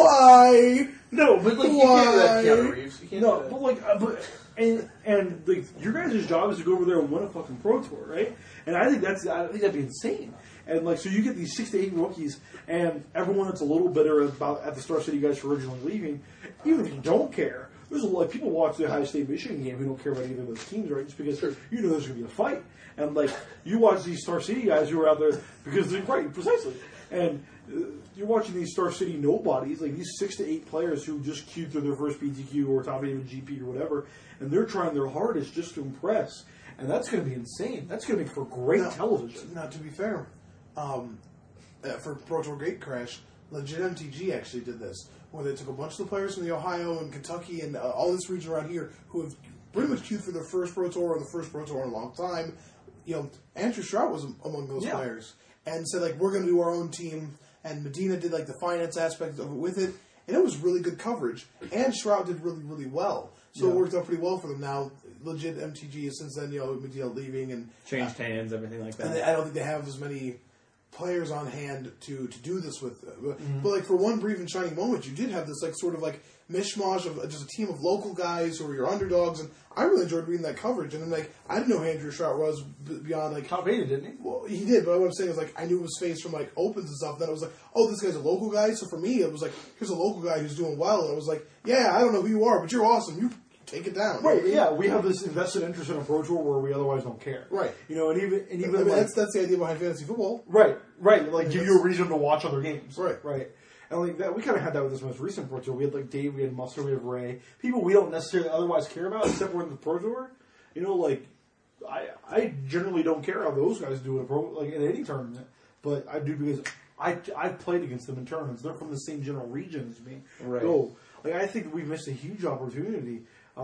why? No, but, like, You can't do that, Why? Keanu Reeves. You can't no, do that. but, like, uh, but... And and like your guys' job is to go over there and win a fucking Pro Tour, right? And I think that's I think that'd be insane. And like so you get these six to eight rookies, and everyone that's a little bitter about at the Star City guys for originally leaving, even if you don't care, there's a lot of people watch the Ohio State Michigan game who don't care about either of those teams, right? Just because you know there's gonna be a fight, and like you watch these Star City guys who are out there because they're right precisely, and. Uh, You're watching these Star City nobodies, like these six to eight players who just queued through their first P T Q or top eight of a G P or whatever, and they're trying their hardest just to impress. And that's going to be insane. That's going to make for great Now, television. Now, to be fair, um, uh, for Pro Tour Gate Crash, Legit M T G actually did this, where they took a bunch of the players from the Ohio and Kentucky and uh, all this region around here who have pretty much queued for their first Pro Tour or the first Pro Tour in a long time. You know, Andrew Stroud was among those Yeah. players, and said like, we're going to do our own team. And Medina did like the finance aspect of it with it, and it was really good coverage. And Shroud did really, really well, so Yeah. it worked out pretty well for them. Now, Legit M T G since then, you know, Medina leaving and Changed hands, everything like that. and they, I don't think they have as many players on hand to, to do this with. But, but like for one brief and shining moment, you did have this like sort of like mishmash of just a team of local guys who were your underdogs, and I really enjoyed reading that coverage. And then like I didn't know who Andrew Shroud was b- beyond like Top eight, didn't he? well, he did, but what I'm saying is, like, I knew his face from, like, opens and stuff. Then it was like, oh, this guy's a local guy? So for me, it was like, here's a local guy who's doing well. And it was like, yeah, I don't know who you are, but you're awesome. You take it down. Right, yeah. We have this invested interest in a Pro Tour where we otherwise don't care. Right. You know, and even, and even I mean, like, that's, that's the idea behind fantasy football. right, right. Like, I mean, give you a reason to watch other games. Right. Right. And like that, we kind of had that with this most recent Pro Tour. We had like Dave, we had Muster, we have Ray. People we don't necessarily otherwise care about, except we're in the Pro Tour. You know, like, I I generally don't care how those guys do in a pro like in any tournament, but I do because I I've played against them in tournaments. They're from the same general region as me. Right. So like I think we've missed a huge opportunity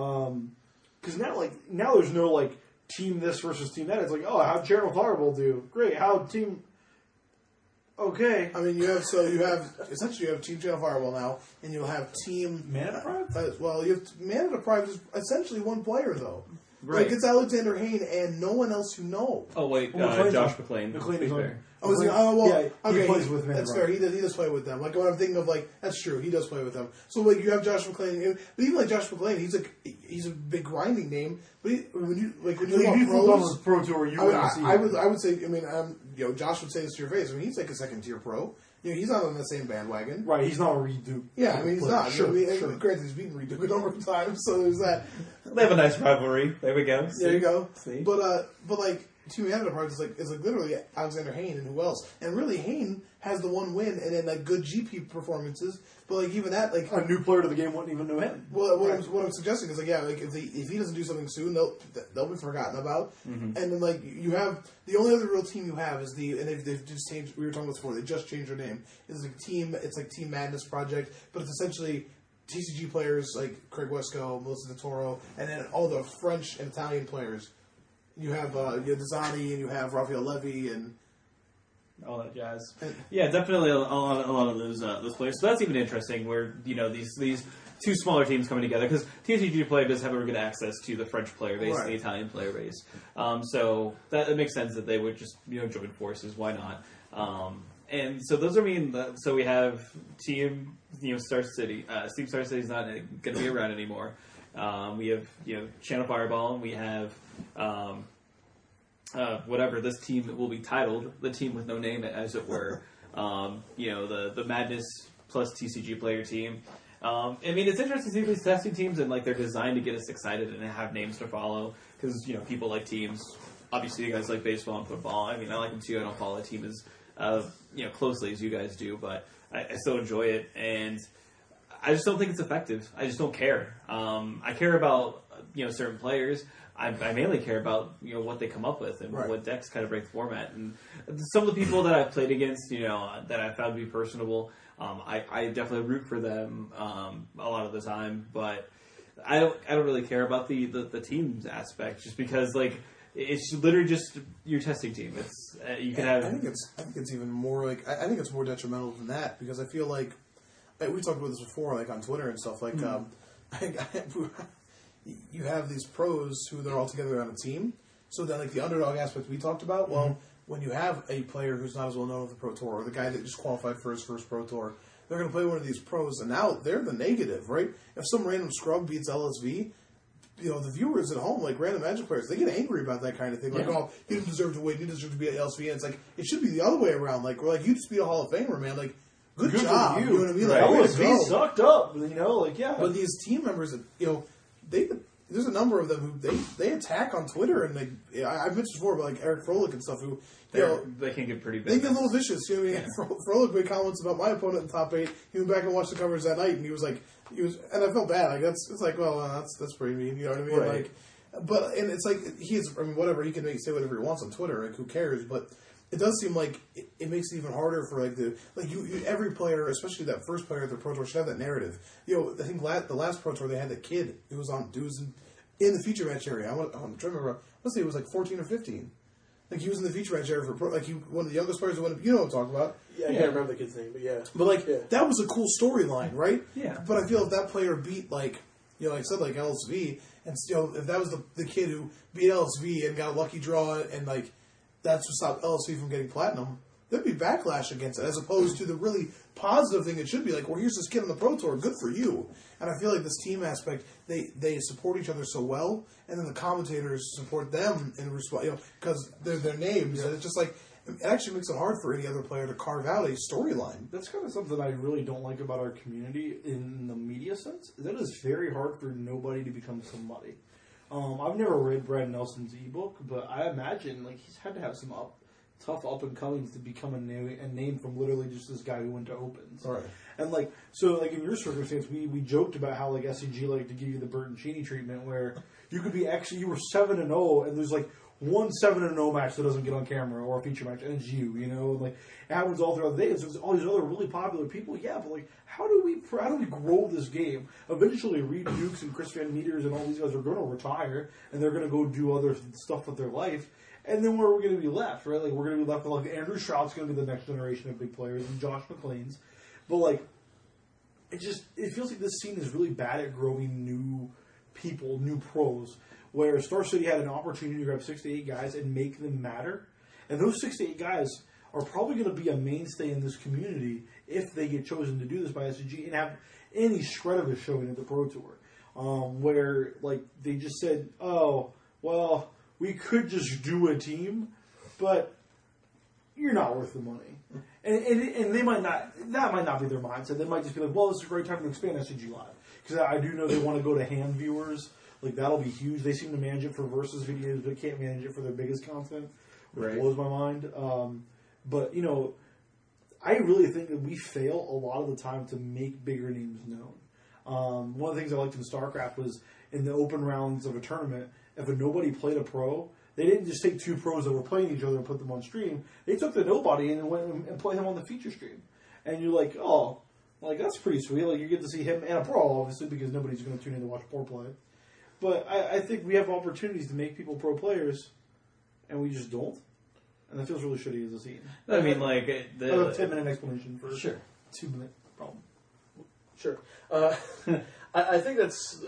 because now like now there's no like team this versus team that. It's like oh how'd Channel Fireball do? Great. How'd team? Okay. I mean, you have, so you have, essentially you have Team Channel Fireball now, and you'll have Team... Man Deprived? Uh, well, you have Man Deprived is essentially one player, though. Right. Like, it's Alexander Hayne and no one else you know. Oh, wait, Well, uh, McLean's Josh on- McLean. McLean to is be on- fair. Oh, is he, oh, well, Yeah, he okay, plays with Man that's Deprived. fair. He does, he does play with them. Like, when I'm thinking of, like, that's true. He does play with them. So, like, you have Josh McClain. But even, like, Josh McClain, he's a, he's a big grinding name. But he, when you, like, when you If talk you flipped on pros... the Pro Tour, you I, wouldn't I, see I him. would, I would say, I mean, um, you know, Josh would say this to your face. I mean, he's like a second tier pro. You know, he's not on the same bandwagon. Right, he's not a redo. Yeah, I mean, he's not. Sure, I mean, sure. Granted, he's beaten Redo a number of times, so there's that. They have a nice rivalry. There we go. There you go. See? But uh, but like Team Canada part is like is like literally Alexander Hayne and who else? And really, Hayne has the one win and then like good G P performances. But like even that, like A new player to the game wouldn't even know him. well, what, I'm, what I'm suggesting is like yeah, like if they, if he doesn't do something soon, they'll they'll be forgotten about. Mm-hmm. And then like you have the only other real team you have is the and they've, they've just changed. We were talking about this before. They just changed their name. It's like team. It's like Team Madness Project, but it's essentially T C G players like Craig Wesco, Melissa DeToro, and then all the French and Italian players. You have uh, you have Dizani and you have Raphael Levy and all that jazz. Yeah, definitely a, a, lot, a lot of those uh, those players. So that's even interesting. Where you know these these two smaller teams coming together because T C G player does have very good access to the French player base, Right. the Italian player base. Um, so that it makes sense that they would just you know join forces. Why not? Um, and so those are mean. So we have Team you know Star City. Uh, Team Star City is not going to be around anymore. Um, we have you know Channel Fireball. And we have. Um, Uh, whatever this team will be titled, the team with no name, as it were. Um, you know, the the Madness plus T C G player team. Um, I mean, it's interesting to see these testing teams and like they're designed to get us excited and have names to follow because you know people like teams. Obviously, you guys like baseball and football. I mean, I like them too. I don't follow a team as uh, you know closely as you guys do, but I, I still enjoy it, and I just don't think it's effective. I just don't care. Um, I care about you know certain players. I, I mainly care about you know what they come up with and Right. what decks kind of break the format. And some of the people that I've played against, you know, that I found to be personable, um, I, I definitely root for them um, a lot of the time. But I don't I don't really care about the, the, the teams aspect just because like it's literally just your testing team. It's uh, you can have. I think it's I think it's even more like I, I think it's more detrimental than that because I feel like, like we talked about this before, like on Twitter and stuff. Like, um, I, I, you have these pros who they're all together on a team. So then, like the underdog aspect we talked about. Well, Mm-hmm. when you have a player who's not as well known with the Pro Tour, or the guy that just qualified for his first Pro Tour, they're going to play one of these pros, and now they're the negative, right? If some random scrub beats L S V. You know, the viewers at home, like random Magic players, they get angry about that kind of thing. Like, Yeah. oh, he didn't deserve to win, he didn't deserve to be at L S V. And it's like, it should be the other way around. Like, we're like, you just be a Hall of Famer, man. Like, good, Good for job. you. You know what I mean? Right. Like, way to L S V go. sucked up, you know, like, yeah. But these team members, that, you know, they there's a number of them who they, they attack on Twitter. And they, I, I've mentioned before, but like Eric Froelich and stuff, who, you They're- know, they can get pretty big. they get a little vicious. You know what I mean? Fro- Froelich made comments about my opponent in top eight. He went back and watched the covers that night, and he was like, he was, and I felt bad. Like that's, it's like, well, uh, that's that's pretty mean. You know what I mean? Right. Like, but and it's like he's, I mean, whatever he can make say whatever he wants on Twitter. Like, who cares? But it does seem like it, it makes it even harder for like the like you, you every player, especially that first player at the Pro Tour, should have that narrative. You know, I think la- the last Pro Tour they had that kid who was on, who was in, in the feature match area. I want, I'm trying to remember. Let's say it was like fourteen or fifteen. Like, he was in the feature match area for pro, like he one of the youngest players who went. You know what I'm talking about? Yeah, I can't remember the kid's name, but yeah. But like Yeah. that was a cool storyline, right? Yeah. But I feel if that player beat like you know, like I said, like L S V, and you know, if that was the the kid who beat L S V and got a lucky draw, and like that's what stopped L S V from getting platinum, there'd be backlash against it, as opposed to the really positive thing it should be like, well, here's this kid on the Pro Tour, good for you. And I feel like this team aspect, they they support each other so well, and then the commentators support them in response, you know, because they're their names, and it's just like. It actually makes it hard for any other player to carve out a storyline. That's kind of something I really don't like about our community in the media sense. That is very hard for nobody to become somebody. Um, I've never read Brad Nelson's ebook, but I imagine like he's had to have some up, tough up and comings to become a name, a name from literally just this guy who went to Opens. Right. And like so, like in your circumstance, we, we joked about how like S C G like to give you the Burton Cheney treatment, where you could be actually you were seven and zero, and there's like one seven and zero match that doesn't get on camera or a feature match, and it's you, you know, and like it happens all throughout the day. So there's all these other really popular people, yeah, but like how do we how do we grow this game? Eventually, Reed Dukes and Chris Van Meters and all these guys are going to retire, and they're going to go do other stuff with their life. And then where are we going to be left, right? Like we're going to be left with like Andrew Stroud's going to be the next generation of big players, and Josh McLean's. But like, it just it feels like this scene is really bad at growing new people, new pros. Where Star City had an opportunity to grab six to eight guys and make them matter, and those six to eight guys are probably going to be a mainstay in this community if they get chosen to do this by S C G and have any shred of a showing at the Pro Tour. Um, where like they just said, "Oh, well, we could just do a team, but you're not worth the money." And, and, and they might not, that might not be their mindset. They might just be like, well, this is a great time to expand S C G Live. Because I do know they want to go to hand viewers. Like, that'll be huge. They seem to manage it for Versus videos, but can't manage it for their biggest content, which Right. blows my mind. Um, but, you know, I really think that we fail a lot of the time to make bigger names known. Um, one of the things I liked in StarCraft was in the open rounds of a tournament, if a nobody played a pro, they didn't just take two pros that were playing each other and put them on stream. They took the nobody and went and played him on the feature stream. And you're like, oh, Like, that's pretty sweet. Like, you get to see him and a pro, obviously, because nobody's going to tune in to watch pro play. But I, I think we have opportunities to make people pro players, and we just don't. And that feels really shitty as a scene. I mean, like the I have a ten minute explanation for sure two minute problem. Sure. Uh, I, I think that's.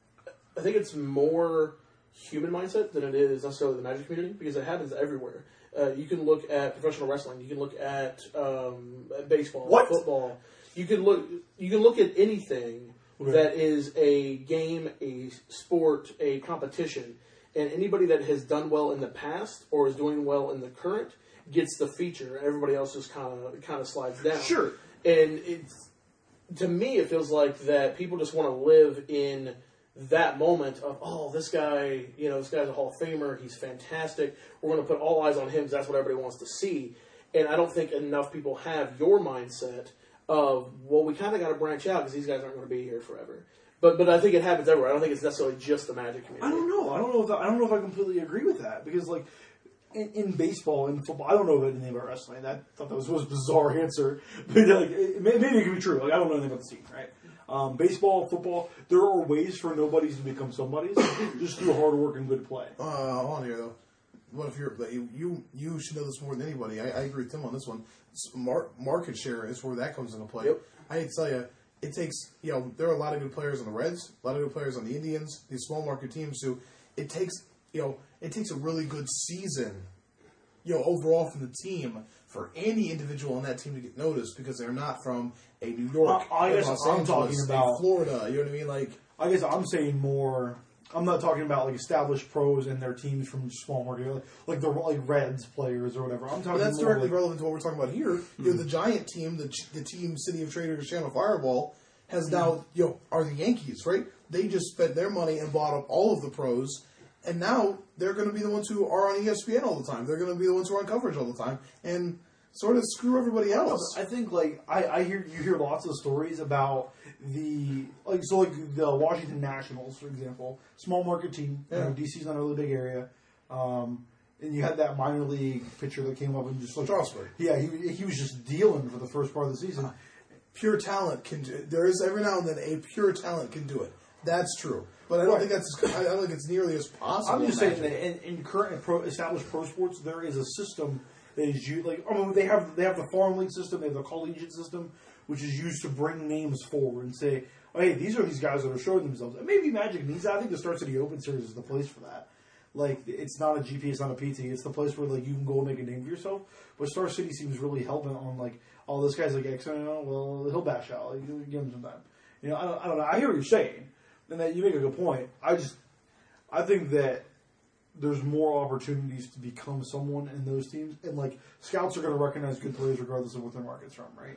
I think it's more human mindset than it is necessarily the Magic community because it happens everywhere. Uh, you can look at professional wrestling. You can look at, um, at baseball, What? football. You can look. You can look at anything Okay. that is a game, a sport, a competition, and anybody that has done well in the past or is doing well in the current gets the feature, and everybody else just kind of kind of slides down. Sure. And it's to me, it feels like that people just want to live in that moment of, oh, this guy, you know, this guy's a Hall of Famer. He's fantastic. We're going to put all eyes on him because that's what everybody wants to see. And I don't think enough people have your mindset of, well, we kind of got to branch out because these guys aren't going to be here forever. But but I think it happens everywhere. I don't think it's necessarily just the Magic community. I don't know. I don't know if that, I don't know if I completely agree with that because, like, in, in baseball and football, I don't know anything about wrestling. That thought that was the most bizarre answer, but like, it, maybe it could be true. Like, I don't know anything about the scene, right? Um, baseball, football, there are ways for nobodies to become somebodies just through hard work and good play. Uh, hold on here though. What if you're you you, you should know this more than anybody? I, I agree with Tim on this one. Mar- market share is where that comes into play. Yep. I hate to tell you, it takes you know there are a lot of good players on the Reds, a lot of good players on the Indians, these small market teams who it takes you know it takes a really good season, you know overall from the team for any individual on that team to get noticed because they're not from a New York, Uh, I a guess Los I'm Angeles, talking a about- Florida. You know what I mean? Like I guess I'm saying more. I'm not talking about like established pros and their teams from small market, like, like the like Reds players or whatever. I'm talking. But that's more directly like, relevant to what we're talking about here. Hmm. You know, the giant team, the ch- the team City of Traders, Channel Fireball, has Hmm. now, you know, are the Yankees, right? They just spent their money and bought up all of the pros, and now they're going to be the ones who are on E S P N all the time. They're going to be the ones who are on coverage all the time, and sort of screw everybody else. I think like I, I hear you hear lots of stories about the like so like the Washington Nationals, for example, small market team. You know, Yeah. D C's not a really big area, um, and you had that minor league pitcher that came up and just like Strasburg. Yeah, he he was just dealing for the first part of the season. Pure talent can do. There is every now and then a pure talent can do it. That's true, but I don't Right. think that's. As, I don't think it's nearly as possible. I'm just in saying Magic. that in, in current pro, established pro sports, there is a system that is used. Like, I mean, they have they have the farm league system, they have the collegiate system, which is used to bring names forward and say, oh, "Hey, these are these guys that are showing themselves." And maybe Magic needs that. I think the Star City Open Series is the place for that. Like, it's not a G P, it's not a P T. It's the place where like you can go and make a name for yourself. But Star City seems really hell bent on like, "Oh, this guy's like X, you know, well, he'll bash out. Like, give him some time." You know, I don't, I don't know. I hear what you're saying, and that you make a good point. I just, I think that there's more opportunities to become someone in those teams, and like scouts are going to recognize good players regardless of what their market's from, right?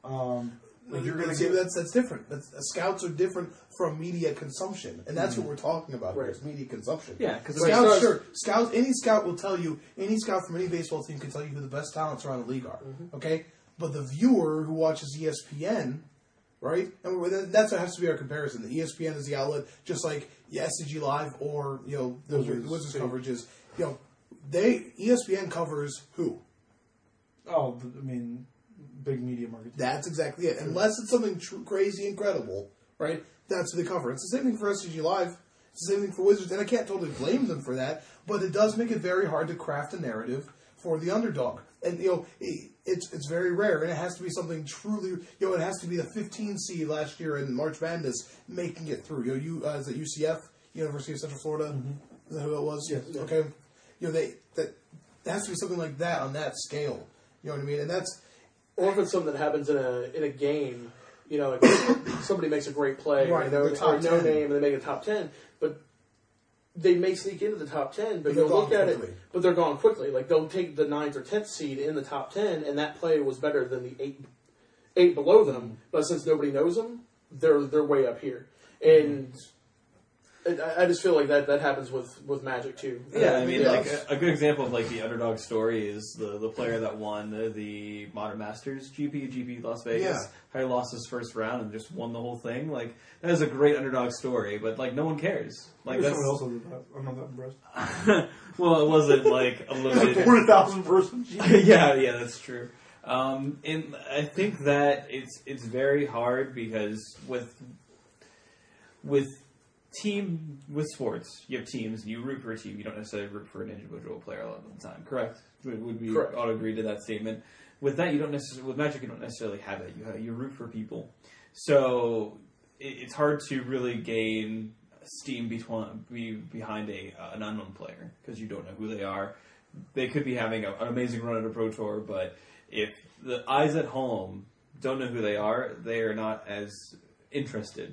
Um, like you're going to See, get that's that's different. That's, uh, scouts are different from media consumption, and that's what we're talking about here. Right. Is media consumption. Yeah, 'cause scouts, Right. sure, scouts. Any scout will tell you. Any scout from any baseball team can tell you who the best talents around the league are. Okay, but the viewer who watches E S P N, right? And we're- that's what has to be our comparison. The E S P N is the outlet, just like S C G Live or you know the Wizards. Wizards, Same. coverage is. You know, they E S P N covers who. oh, th- I mean, big media market. That's exactly it. Unless it's something tr- crazy incredible, right? That's what they cover. It's the same thing for S C G Live. It's the same thing for Wizards, and I can't totally blame them for that. But it does make it very hard to craft a narrative for the underdog, and you know it, it's it's very rare, and it has to be something truly. You know, it has to be the fifteen seed last year in March Madness making it through. You know, you uh, is it U C F, University of Central Florida? Is that who it was? Yes. Okay. You know, they that it has to be something like that on that scale. You know what I mean? And that's. Or if it's something that happens in a in a game, you know, like somebody makes a great play, Right, or, no, the top or no ten. name, and they make a top ten, but they may sneak into the top ten, but But you'll they're look gone at quickly. it, but they're gone quickly. Like they'll take the ninth or tenth seed in the top ten, and that play was better than the eight eight below them. But since nobody knows them, they're they're way up here, and. I I just feel like that, that happens with, with Magic too. Yeah, I mean, Yeah. like a, a good example of like the underdog story is the, the player that won the, the Modern Masters G P, G P Las Vegas. Yeah. How he lost his first round and just won the whole thing. Like that is a great underdog story, but like no one cares. Like Like that's someone else did that. I'm not that impressed. well, it wasn't like a limited. Forty thousand person. yeah, yeah, that's true. Um, and I think that it's it's very hard because with with team with sports, you have teams. You root for a team. You don't necessarily root for an individual player a lot of the time. Correct? Would, would we Correct. all agree to that statement? With that, you don't necessarily with Magic. You don't necessarily have that. You have, you root for people. So it, it's hard to really gain steam between, be, behind a uh, an unknown player because you don't know who they are. They could be having a, an amazing run at a Pro Tour, but if the eyes at home don't know who they are, they are not as interested.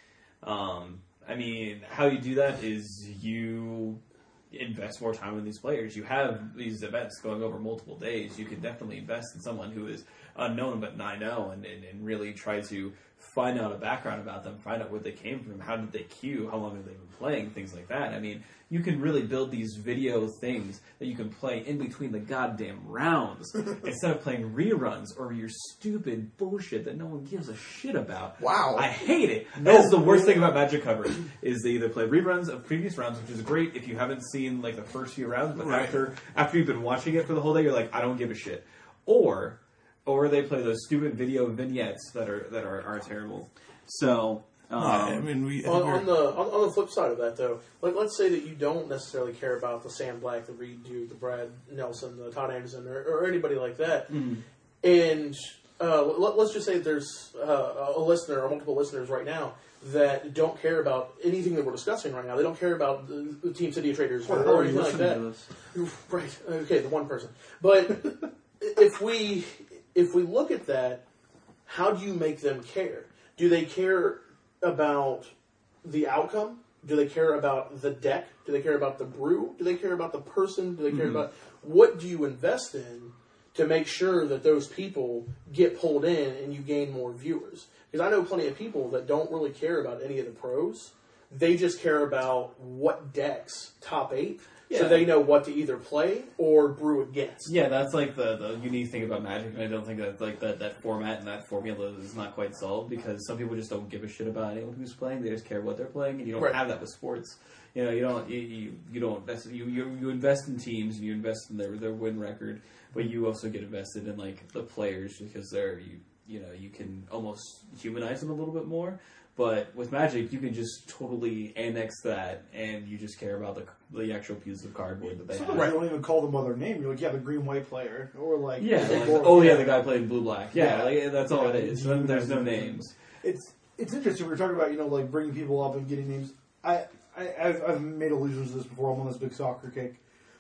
Um, I mean, how you do that is you invest more time in these players. You have these events going over multiple days. You can definitely invest in someone who is unknown but I know and, and, and really try to find out a background about them, find out where they came from, how did they queue, how long have they been playing, things like that. I mean, you can really build these video things that you can play in between the goddamn rounds instead of playing reruns or your stupid bullshit that no one gives a shit about. Wow. I hate it. That's the worst thing about Magic coverage is they either play reruns of previous rounds, which is great if you haven't seen like the first few rounds, but Right. after after you've been watching it for the whole day, you're like, I don't give a shit. Or or they play those stupid video vignettes that are that are, are terrible. So um, I mean, we. I On, think we're- on the on, on the flip side of that, though, like let's say that you don't necessarily care about the Sam Black, the Reed Duke, the Brad Nelson, the Todd Anderson, or, or anybody like that, and uh, let, let's just say there's uh, a listener or multiple listeners right now that don't care about anything that we're discussing right now. They don't care about the, the Team City of Traders or, or anything like that. Right? Okay, the one person. But if we if we look at that, how do you make them care? Do they care about the outcome? Do they care about the deck? Do they care about the brew? Do they care about the person? Do they care about what do you invest in to make sure that those people get pulled in and you gain more viewers? Because I know plenty of people that don't really care about any of the pros. They just care about what decks top eight, Yeah. so they know what to either play or brew against. yeah, that's like the, the unique thing about Magic, and I don't think that like that, that format and that formula is not quite solved because some people just don't give a shit about anyone who's playing. They just care what they're playing, and you don't Right. have that with sports. You know, you don't you you, you don't invest, you, you you invest in teams and you invest in their their win record, but you also get invested in like the players because they're you you know you can almost humanize them a little bit more. But with Magic, you can just totally annex that, and you just care about the the actual pieces of cardboard that they have. Sometimes you don't even call them by their name. You're like, yeah, the green white player, or like, Yeah, the like, gold- oh yeah, the guy played blue black. Yeah, Yeah. like, that's all Yeah. it is. Then there's no names. It's it's interesting. We were talking about you know like bringing people up and getting names. I, I I've, I've made allusions to this before. I'm on this big soccer kick,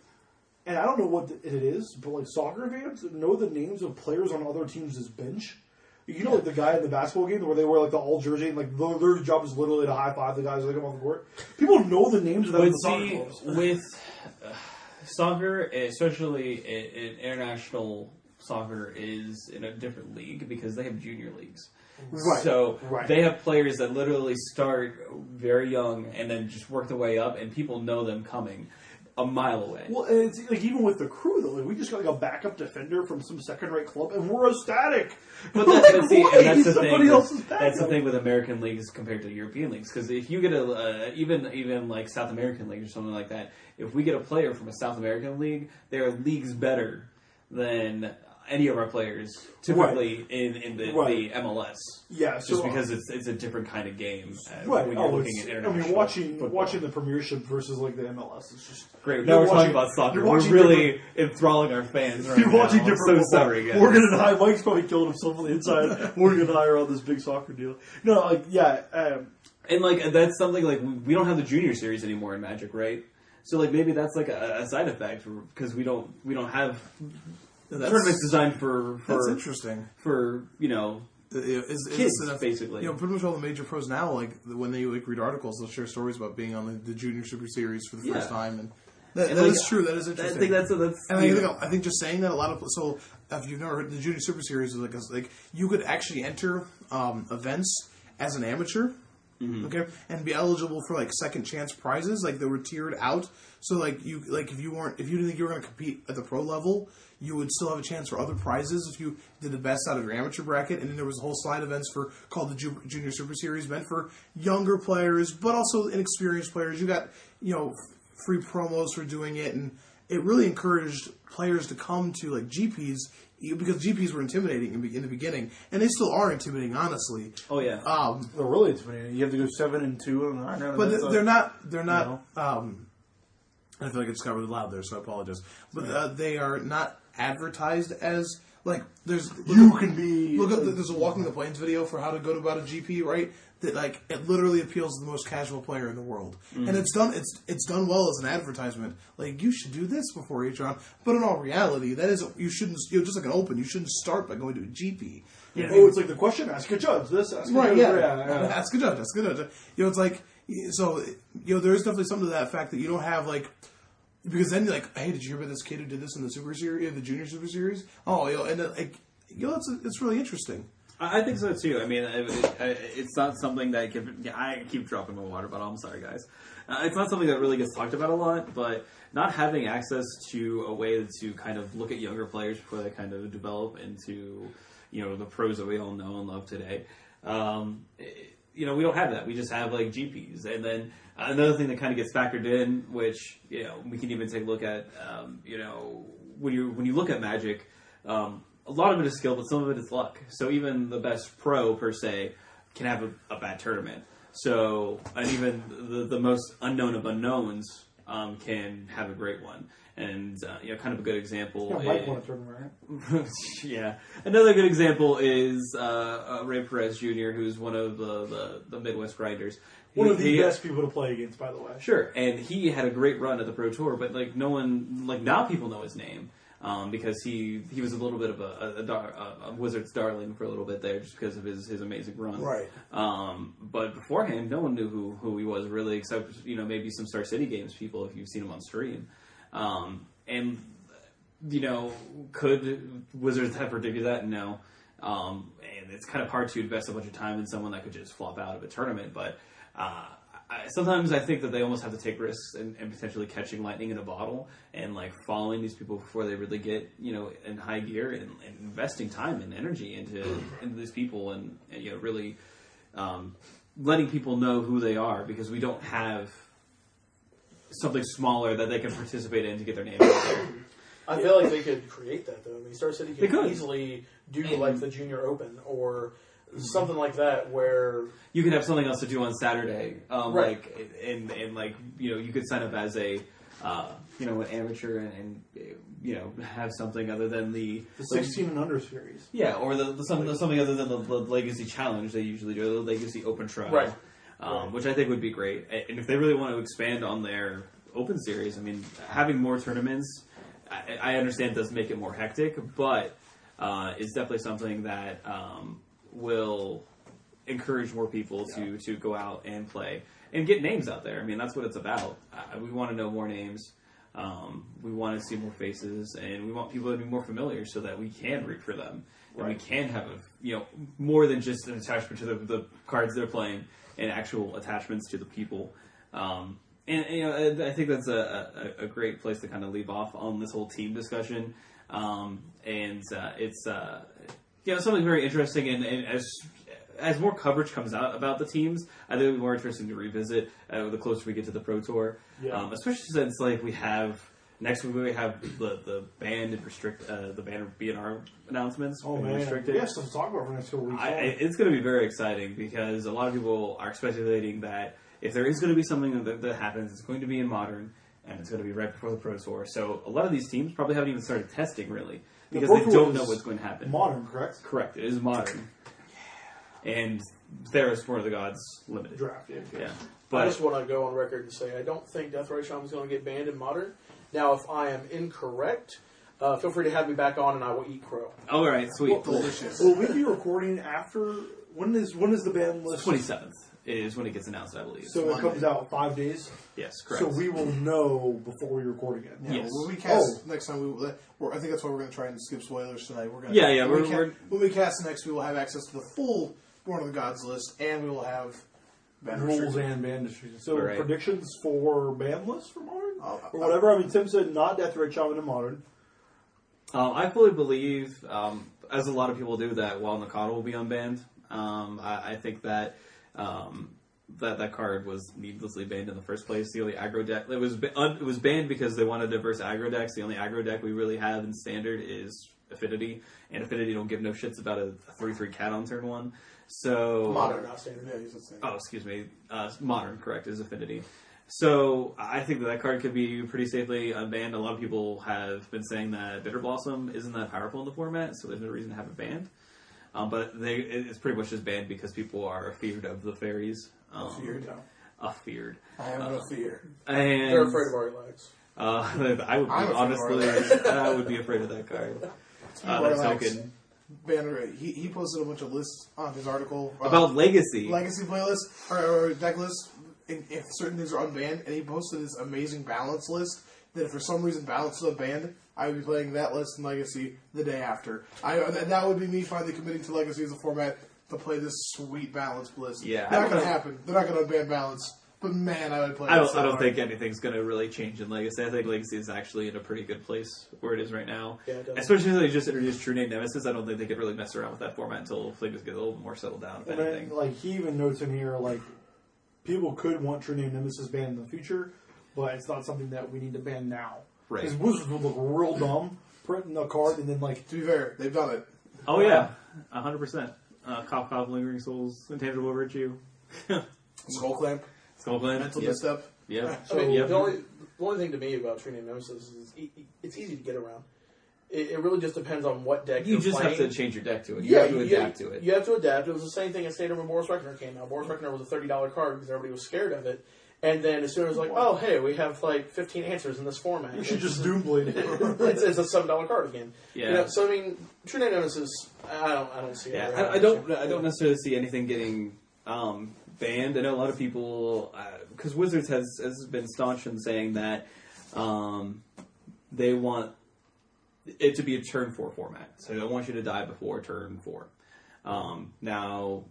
and I don't know what it is, but like soccer fans know the names of players on other teams' bench. You know, like the guy in the basketball game where they wear like the all jersey and like their, their job is literally to high five the guys as they come off the court. People know the names of them But in the soccer see, clubs. with uh, soccer, especially in, in international soccer, is in a different league because they have junior leagues. Right, So right. they have players that literally start very young and then just work their way up, and people know them coming a mile away. Well, and it's like even with the crew though, like, we just got like a backup defender from some second-rate club, and we're ecstatic. But that's, Like, but see, why? and that's He's the somebody thing. else's With, that's the backup. thing with American leagues compared to European leagues. Because if you get a uh, even even like South American league or something like that, if we get a player from a South American league, they are leagues better than any of our players typically in in the, Right. the M L S. Yeah, so Just because it's it's a different kind of game uh, right. when you're Oh, looking it's- at I international. mean, watching football. watching the Premiership versus like the M L S is just Great. you're Now we're talking watching- about soccer. you're We're watching really enthralling our fans right You're now. watching I'm different so football. sorry, guys. Morgan and I, Mike's probably killing himself on the inside. Morgan and I are on this big soccer deal. No, like yeah, um, And like that's something like we, we don't have the junior series anymore in Magic, right? So like maybe that's like a, a side effect because we don't we don't have That's- tournaments designed for That's for interesting. for you know Uh, Is, is kids this enough- basically. You know, pretty much all the major pros now, like when they like read articles, they'll share stories about being on the, the Junior Super Series for the Yeah. first time, and that, And, that like, is true. That is I interesting. think that's that's And I you think, know, I think just saying that a lot of so if you've never heard the Junior Super Series is like a, like you could actually enter um, events as an amateur, okay, and be eligible for like second chance prizes. Like they were tiered out, so like you like if you weren't if you didn't think you were going to compete at the pro level, you would still have a chance for other prizes if you did the best out of your amateur bracket. And then there was a whole slide events for called the Ju- Junior Super Series, meant for younger players, but also inexperienced players. You got you know f- free promos for doing it, and it really encouraged players to come to like G Ps because G Ps were intimidating in, in the beginning, and they still are intimidating, honestly. Oh yeah. Um, They're really intimidating. You have to go seven and two and nine. but they're, they're not. They're not. You Um, I feel like it's got really loud there, so I apologize. But uh, they are not advertised as like there's. You can be. Look at the, there's a Walking the Plains video for how to go to about a G P, right? That like it literally appeals to the most casual player in the world, Mm. and it's done. It's it's done well as an advertisement. Like you should do this before each round, but in all reality, that isn't. You shouldn't. You know, just like an open, you shouldn't start by going to a G P. You know, Oh, it's like the question: ask a judge. This, ask a right? judge. Yeah. yeah, yeah. Ask a judge. Ask a judge. You know, it's like so. You know, there is definitely something to that fact that you don't have like. Because then, like, hey, did you hear about this kid who did this in the Super Series, the Junior Super Series? Oh, you know, and then, like, you know, it's it's really interesting. I I think so too. I mean, it, it, it's not something that can, I keep dropping my water bottle. I'm sorry, guys. Uh, it's not something that really gets talked about a lot, but not having access to a way to kind of look at younger players before they kind of develop into, you know, the pros that we all know and love today. Um, it, you know, we don't have that. We just have like G Ps, and then another thing that kind of gets factored in, which you know, we can even take a look at. Um, you know, when you when you look at Magic. Um, A lot of it is skill, but some of it is luck. So even the best pro, per se, can have a, a bad tournament. So, and even the, the most unknown of unknowns um, can have a great one. And, uh, you know, kind of a good example Yeah, Mike is... won a tournament, right? yeah. Another good example is uh, uh, Ray Perez Junior, who's one of the, the, the Midwest grinders. One He- of the he- best people to play against, by the way. Sure, and he had a great run at the Pro Tour, but like no one, like now people know his name. Um, because he, he was a little bit of a, a, a, dar, a, a Wizards darling for a little bit there, just because of his, his amazing run. Right. Um, but beforehand, no one knew who, who he was really, except you know maybe some Star City Games people if you've seen him on stream. Um, and you know, could Wizards have predicted that? No. Um, and it's kind of hard to invest a bunch of time in someone that could just flop out of a tournament, but. Uh, I, sometimes I think that they almost have to take risks and, and potentially catching lightning in a bottle and like following these people before they really get you know in high gear and, and investing time and energy into into these people and, and you know really um, letting people know who they are because we don't have something smaller that they can participate in to get their name out there. I feel like they could create that though. I mean, Star City They could could. easily do like the Junior Open or something like that where You could have something else to do on Saturday, um, Right. like and and like you know you could sign up as a uh, you know an amateur and, and you know have something other than the The sixteen and under series. yeah or the, the something something other than the, the Legacy Challenge they usually do the Legacy Open Trial, Right. Um, Right. which I think would be great. And if they really want to expand on their Open Series, I mean having more tournaments, I, I understand does make it more hectic, but uh, it's definitely something that. Um, will encourage more people to, to go out and play and get names out there. I mean, that's what it's about. Uh, we want to know more names. Um, we want to see more faces, and we want people to be more familiar so that we can root for them. And Right. we can have a, you know more than just an attachment to the, the cards they're playing and actual attachments to the people. Um, and, you know, I think that's a, a, a great place to kind of leave off on this whole team discussion. Um, and uh, it's... Uh, You know, something very interesting, and, and as as more coverage comes out about the teams, I think it'll be more interesting to revisit uh, the closer we get to the Pro Tour. Yeah. Um, especially since like we have next week we have the the banned and restrict uh, the ban of B N R announcements. Oh being man, restricted. we have stuff to talk about for the next couple weeks. I, I- it's going to be very exciting because a lot of people are speculating that if there is going to be something that, that happens, it's going to be in Modern, and it's going to be right before the Pro Tour. So a lot of these teams probably haven't even started testing really The because Pro they Tour don't is know what's going to happen. Modern, correct? Correct. It is Modern. And there is War of the Gods limited. Draft, yeah. Yeah. I But just want to go on record and say I don't think Death Ray Shaman is going to get banned in Modern. Now, if I am incorrect, uh, feel free to have me back on and I will eat crow. all right, sweet. Delicious. Will we be recording after? When is when is the ban list? Twenty seventh is when it gets announced, I believe. So it comes out five days. yes, correct. So we will know before we record again. Yeah, Yes. When we cast Oh. next time, we will, we're, I think that's why we're going to try and skip spoilers tonight. We're gonna, Yeah, yeah, When, we're- we, ca- we're- when we cast next, we will have access to the full Born of the Gods list, and we will have ban Rules restricted. and ban distribution. So Right. predictions for ban list for Modern Oh, or whatever. I mean, Tim said not Death Ray Shaman in Modern. Um, I fully believe, um, as a lot of people do, that while Nakata will be unbanned, um, I, I think that um, that that card was needlessly banned in the first place. The only aggro deck it was ba- un, it was banned because they wanted diverse aggro decks. The only aggro deck we really have in standard is Affinity, and Affinity don't give no shits about a three three cat on turn one. So Modern, not standard. Yeah, he's saying. oh, excuse me, uh, modern, correct, is Affinity. So I think that that card could be pretty safely unbanned. A lot of people have been saying that Bitter Blossom isn't that powerful in the format, so there's no reason to have it banned. Um, but they, it's pretty much just banned because people are afeared of the fairies. Um, Feared. Afeared. I have no fear. And They're afraid of Ari Lax. uh, I would be, I'm afraid of honestly, Orlax. I would be afraid of that card. Uh, that Orlax. token. Banner, he, he posted a bunch of lists on his article uh, About Legacy. legacy playlists or, or deck lists. And if certain things are unbanned, and he posted this amazing balance list that if for some reason balance is unbanned, I would be playing that list in Legacy the day after. I and that would be me finally committing to Legacy as a format to play this sweet balance list. Yeah, I not don't going to know. happen. They're not going to unban balance. But man, I would play. I it don't. so I don't hard. think anything's going to really change in Legacy. I think Legacy is actually in a pretty good place where it is right now. Yeah, it does. Especially if they just introduced True Name Nemesis. I don't think they could really mess around with that format until things get a little more settled down. If And anything, then, like, he even notes in here, like, people could want True Name Nemesis banned in the future, but it's not something that we need to ban now. Right. Because Wizards would look real dumb printing a card and then, like, To be fair, they've done it. oh yeah, a hundred percent. Uh, Cop Cop, Lingering Souls, Intangible Virtue, Skull Clamp, Skull Glen. Mental Yep. Misstep. Yep. I mean, Yep. the only the only thing to me about True Name Nemesis is e- e- it's easy to get around. It, it really just depends on what deck You you're just playing. have to change your deck to it. You Yeah, have to you, adapt to it. You have to adapt. It was the same thing as State when Boris Reckoner came out. Boris Reckoner was a thirty dollar card because everybody was scared of it. And then as soon as like, oh hey, we have like fifteen answers in this format. you should It's just Doomblade it. it's, it's a seven dollar card again. Yeah. You know, so I mean, True Name Nemesis, I don't, I don't see it. Yeah, ever I, I don't. happening. I don't necessarily see anything getting um, banned. I know a lot of people because Wizards has has been staunch in saying that um, they want it to be a turn four format, so they don't want you to die before turn four. Um, now,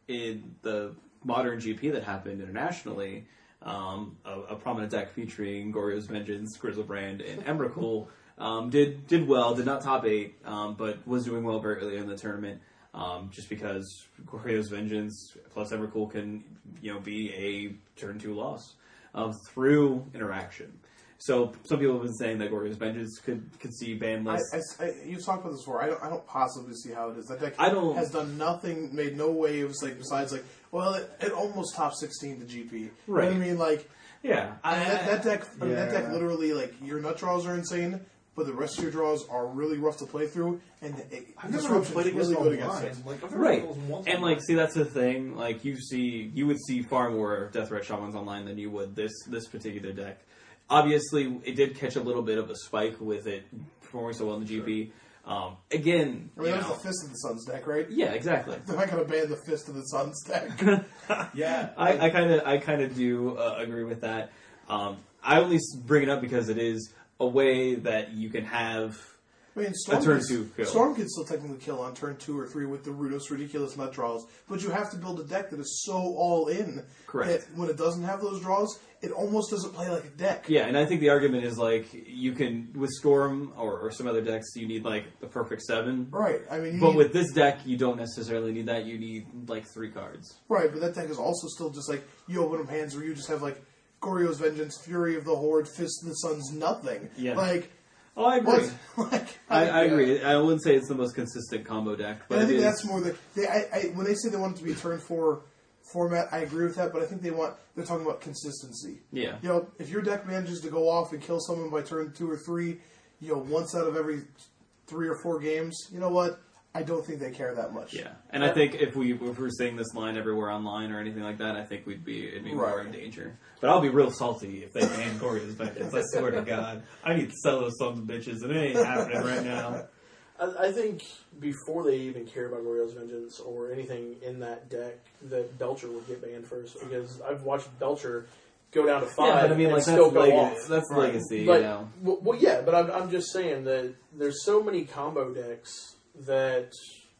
in the modern G P that happened internationally, um, a, a prominent deck featuring Goryo's Vengeance, Grizzlebrand, and Emrakul um, did did well. Did not top eight, um, but was doing well very early in the tournament. Um, just because Goryo's Vengeance plus Emrakul can, you know, be a turn two loss um, through interaction. So some people have been saying that Goryo's Vengeance could could see ban I, lists. I, I, you've talked about this before. I don't. I don't possibly see how it is. That deck I don't- has done nothing, made no waves. Like besides, like, well, it, it almost top sixteen to G P. You know what I Right. mean? Like, Yeah, I mean, that, that deck. I mean, that deck yeah. literally, like, your nut draws are insane, but the rest of your draws are really rough to play through. And it, I've never Disruption's played against really really good online. against it. Like, I've never right. played once And online. like, see, that's the thing. Like, you see, you would see far more Death Threat Shamans online than you would this this particular deck. Obviously, it did catch a little bit of a spike with it performing so well in the G P. Um, again, I mean, you that was know, the Fist of the Suns deck, right? yeah, exactly. They're not going to ban the Fist of the Suns deck. yeah. I kind of, I kind of do uh, agree with that. Um, I only s- bring it up because it is a way that you can have. I mean, Storm, turn can, two kill. Storm can still technically kill on turn two or three with the Rudos ridiculous nut draws, but you have to build a deck that is so all in Correct. that when it doesn't have those draws, it almost doesn't play like a deck. Yeah, and I think the argument is like you can with Storm or, or some other decks, you need like the perfect seven. Right. I mean, you But need- with this deck, you don't necessarily need that. You need like three cards. right, but that deck is also still just like you open up hands where you just have like Goryo's Vengeance, Fury of the Horde, Fist of the Suns, nothing. Yeah. Like Oh, I agree. what? like I, I yeah. agree. I wouldn't say it's the most consistent combo deck, but And I it think is. that's more the they, I, I, when they say they want it to be a turn four format. I agree with that, but I think they want they're talking about consistency. Yeah. You know, if your deck manages to go off and kill someone by turn two or three, you know, once out of every three or four games, you know what? I don't think they care that much. Yeah, and I think if we if we were seeing this line everywhere online or anything like that, I think we'd be it'd be more Right. in danger. But I'll be real salty if they ban Goryo's Vengeance. I swear to God, I need to sell those sons of bitches, and it ain't happening right now. I, I think before they even care about Goryo's Vengeance or anything in that deck, that Belcher would get banned first because I've watched Belcher go down to five Yeah, but I mean, and like still that's go legacy. off. That's Right. legacy, But, you know. well, well, yeah, but I'm, I'm just saying that there's so many combo decks that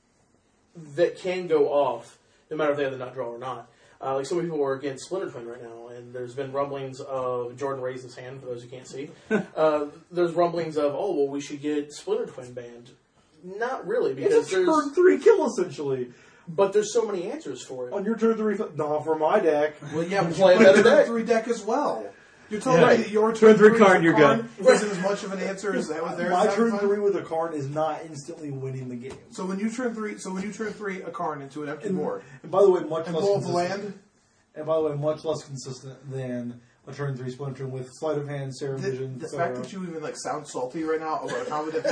that can go off, no matter if they have the nut draw or not. Uh, like so many people are against Splinter Twin right now, and there's been rumblings of Jordan raised his hand for those who can't see. uh, there's rumblings of oh well we should get Splinter Twin banned. Not really because It's a there's turn three kill essentially. But there's so many answers for it. On your turn three, not for my deck. Well, yeah, but Play you a play better a turn deck. three deck as well. You're telling Yeah. me that your Turn turn, three three card, with you're Karn good. isn't as much of an answer as that with theirs. My Is that turn fine? three with a Karn is not instantly winning the game. So when you turn three, so when you turn three a Karn into an empty And, board and by the way, much and less blow up the consistent. land, And by the way, much less consistent than a turn three Splinter with sleight of hand, Sarah the, Vision. the Thorough. fact that you even like sound salty right now about a combo deck,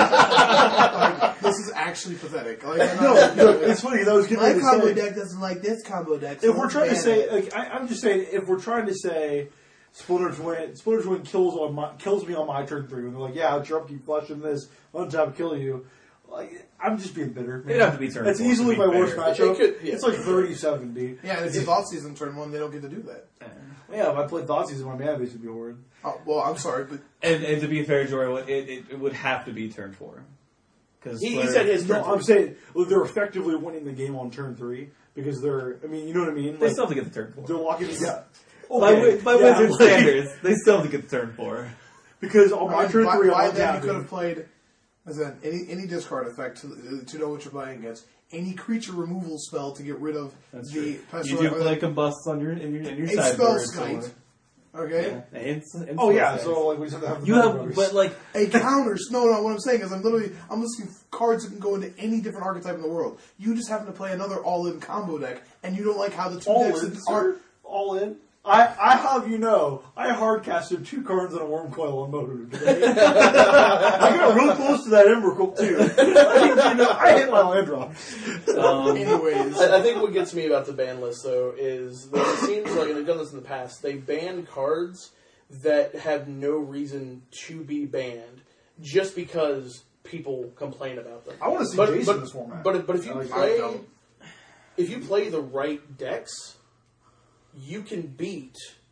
like, this is actually pathetic. Like, I'm No, not- no, it's funny. That was getting my ready to combo say. deck doesn't like this combo deck. so If we're let's trying to ban say, it. like, I, I'm just saying, if we're trying to say Splinter Twin, Splinter Twin kills on my kills me on my turn three, when they're like, yeah, it's your upkeep, flush in this, untap, kill you. Like, I'm just being bitter. It'd have to be turn That's four to easily be my worst fair. matchup. It could- yeah. It's like thirty seventy. yeah, and it's his off season turn one. They don't get to do that. Yeah, if I played Thoughtseize, my mana base would be horrid. Oh, well, I'm sorry, but And, and to be fair, Jory, it, it, it would have to be turn four. Because He, he said his No, turn I'm three. saying well, they're effectively winning the game on turn three because they're. I mean, you know what I mean? they Like, still have to get the turn they're four. locking. Yeah. By, Okay, by yeah, Wizard like- standards, they still have to get the turn four. Because on my I mean, turn by, three, by I'm then you untapping. could have played as an any any discard effect to, to know what you're playing against. Any creature removal spell to get rid of That's the true. pestilence. You do or play the- combust on your in your in your a sideboard. spell so- skite. Okay. Yeah, it's- it's Oh yeah, nice. so like we just have to have the you Battle have, Brothers. but like A counter. No, no. What I'm saying is, I'm literally I'm listing cards that can go into any different archetype in the world. You just happen to play another all-in combo deck, and you don't like how the two all decks in, are. sir. All in. I, I have you know, I hard casted two cards and a worm coil on motor today. I got real close to that Emrakul too. I, think, you know, I hit my land drop. um, Anyways, I, I think what gets me about the ban list, though, is that it seems like, and they've done this in the past, they ban cards that have no reason to be banned just because people complain about them. I want to see But, Jason but, in this format. but, but if you Like, I play, don't. if you play the right decks, you can beat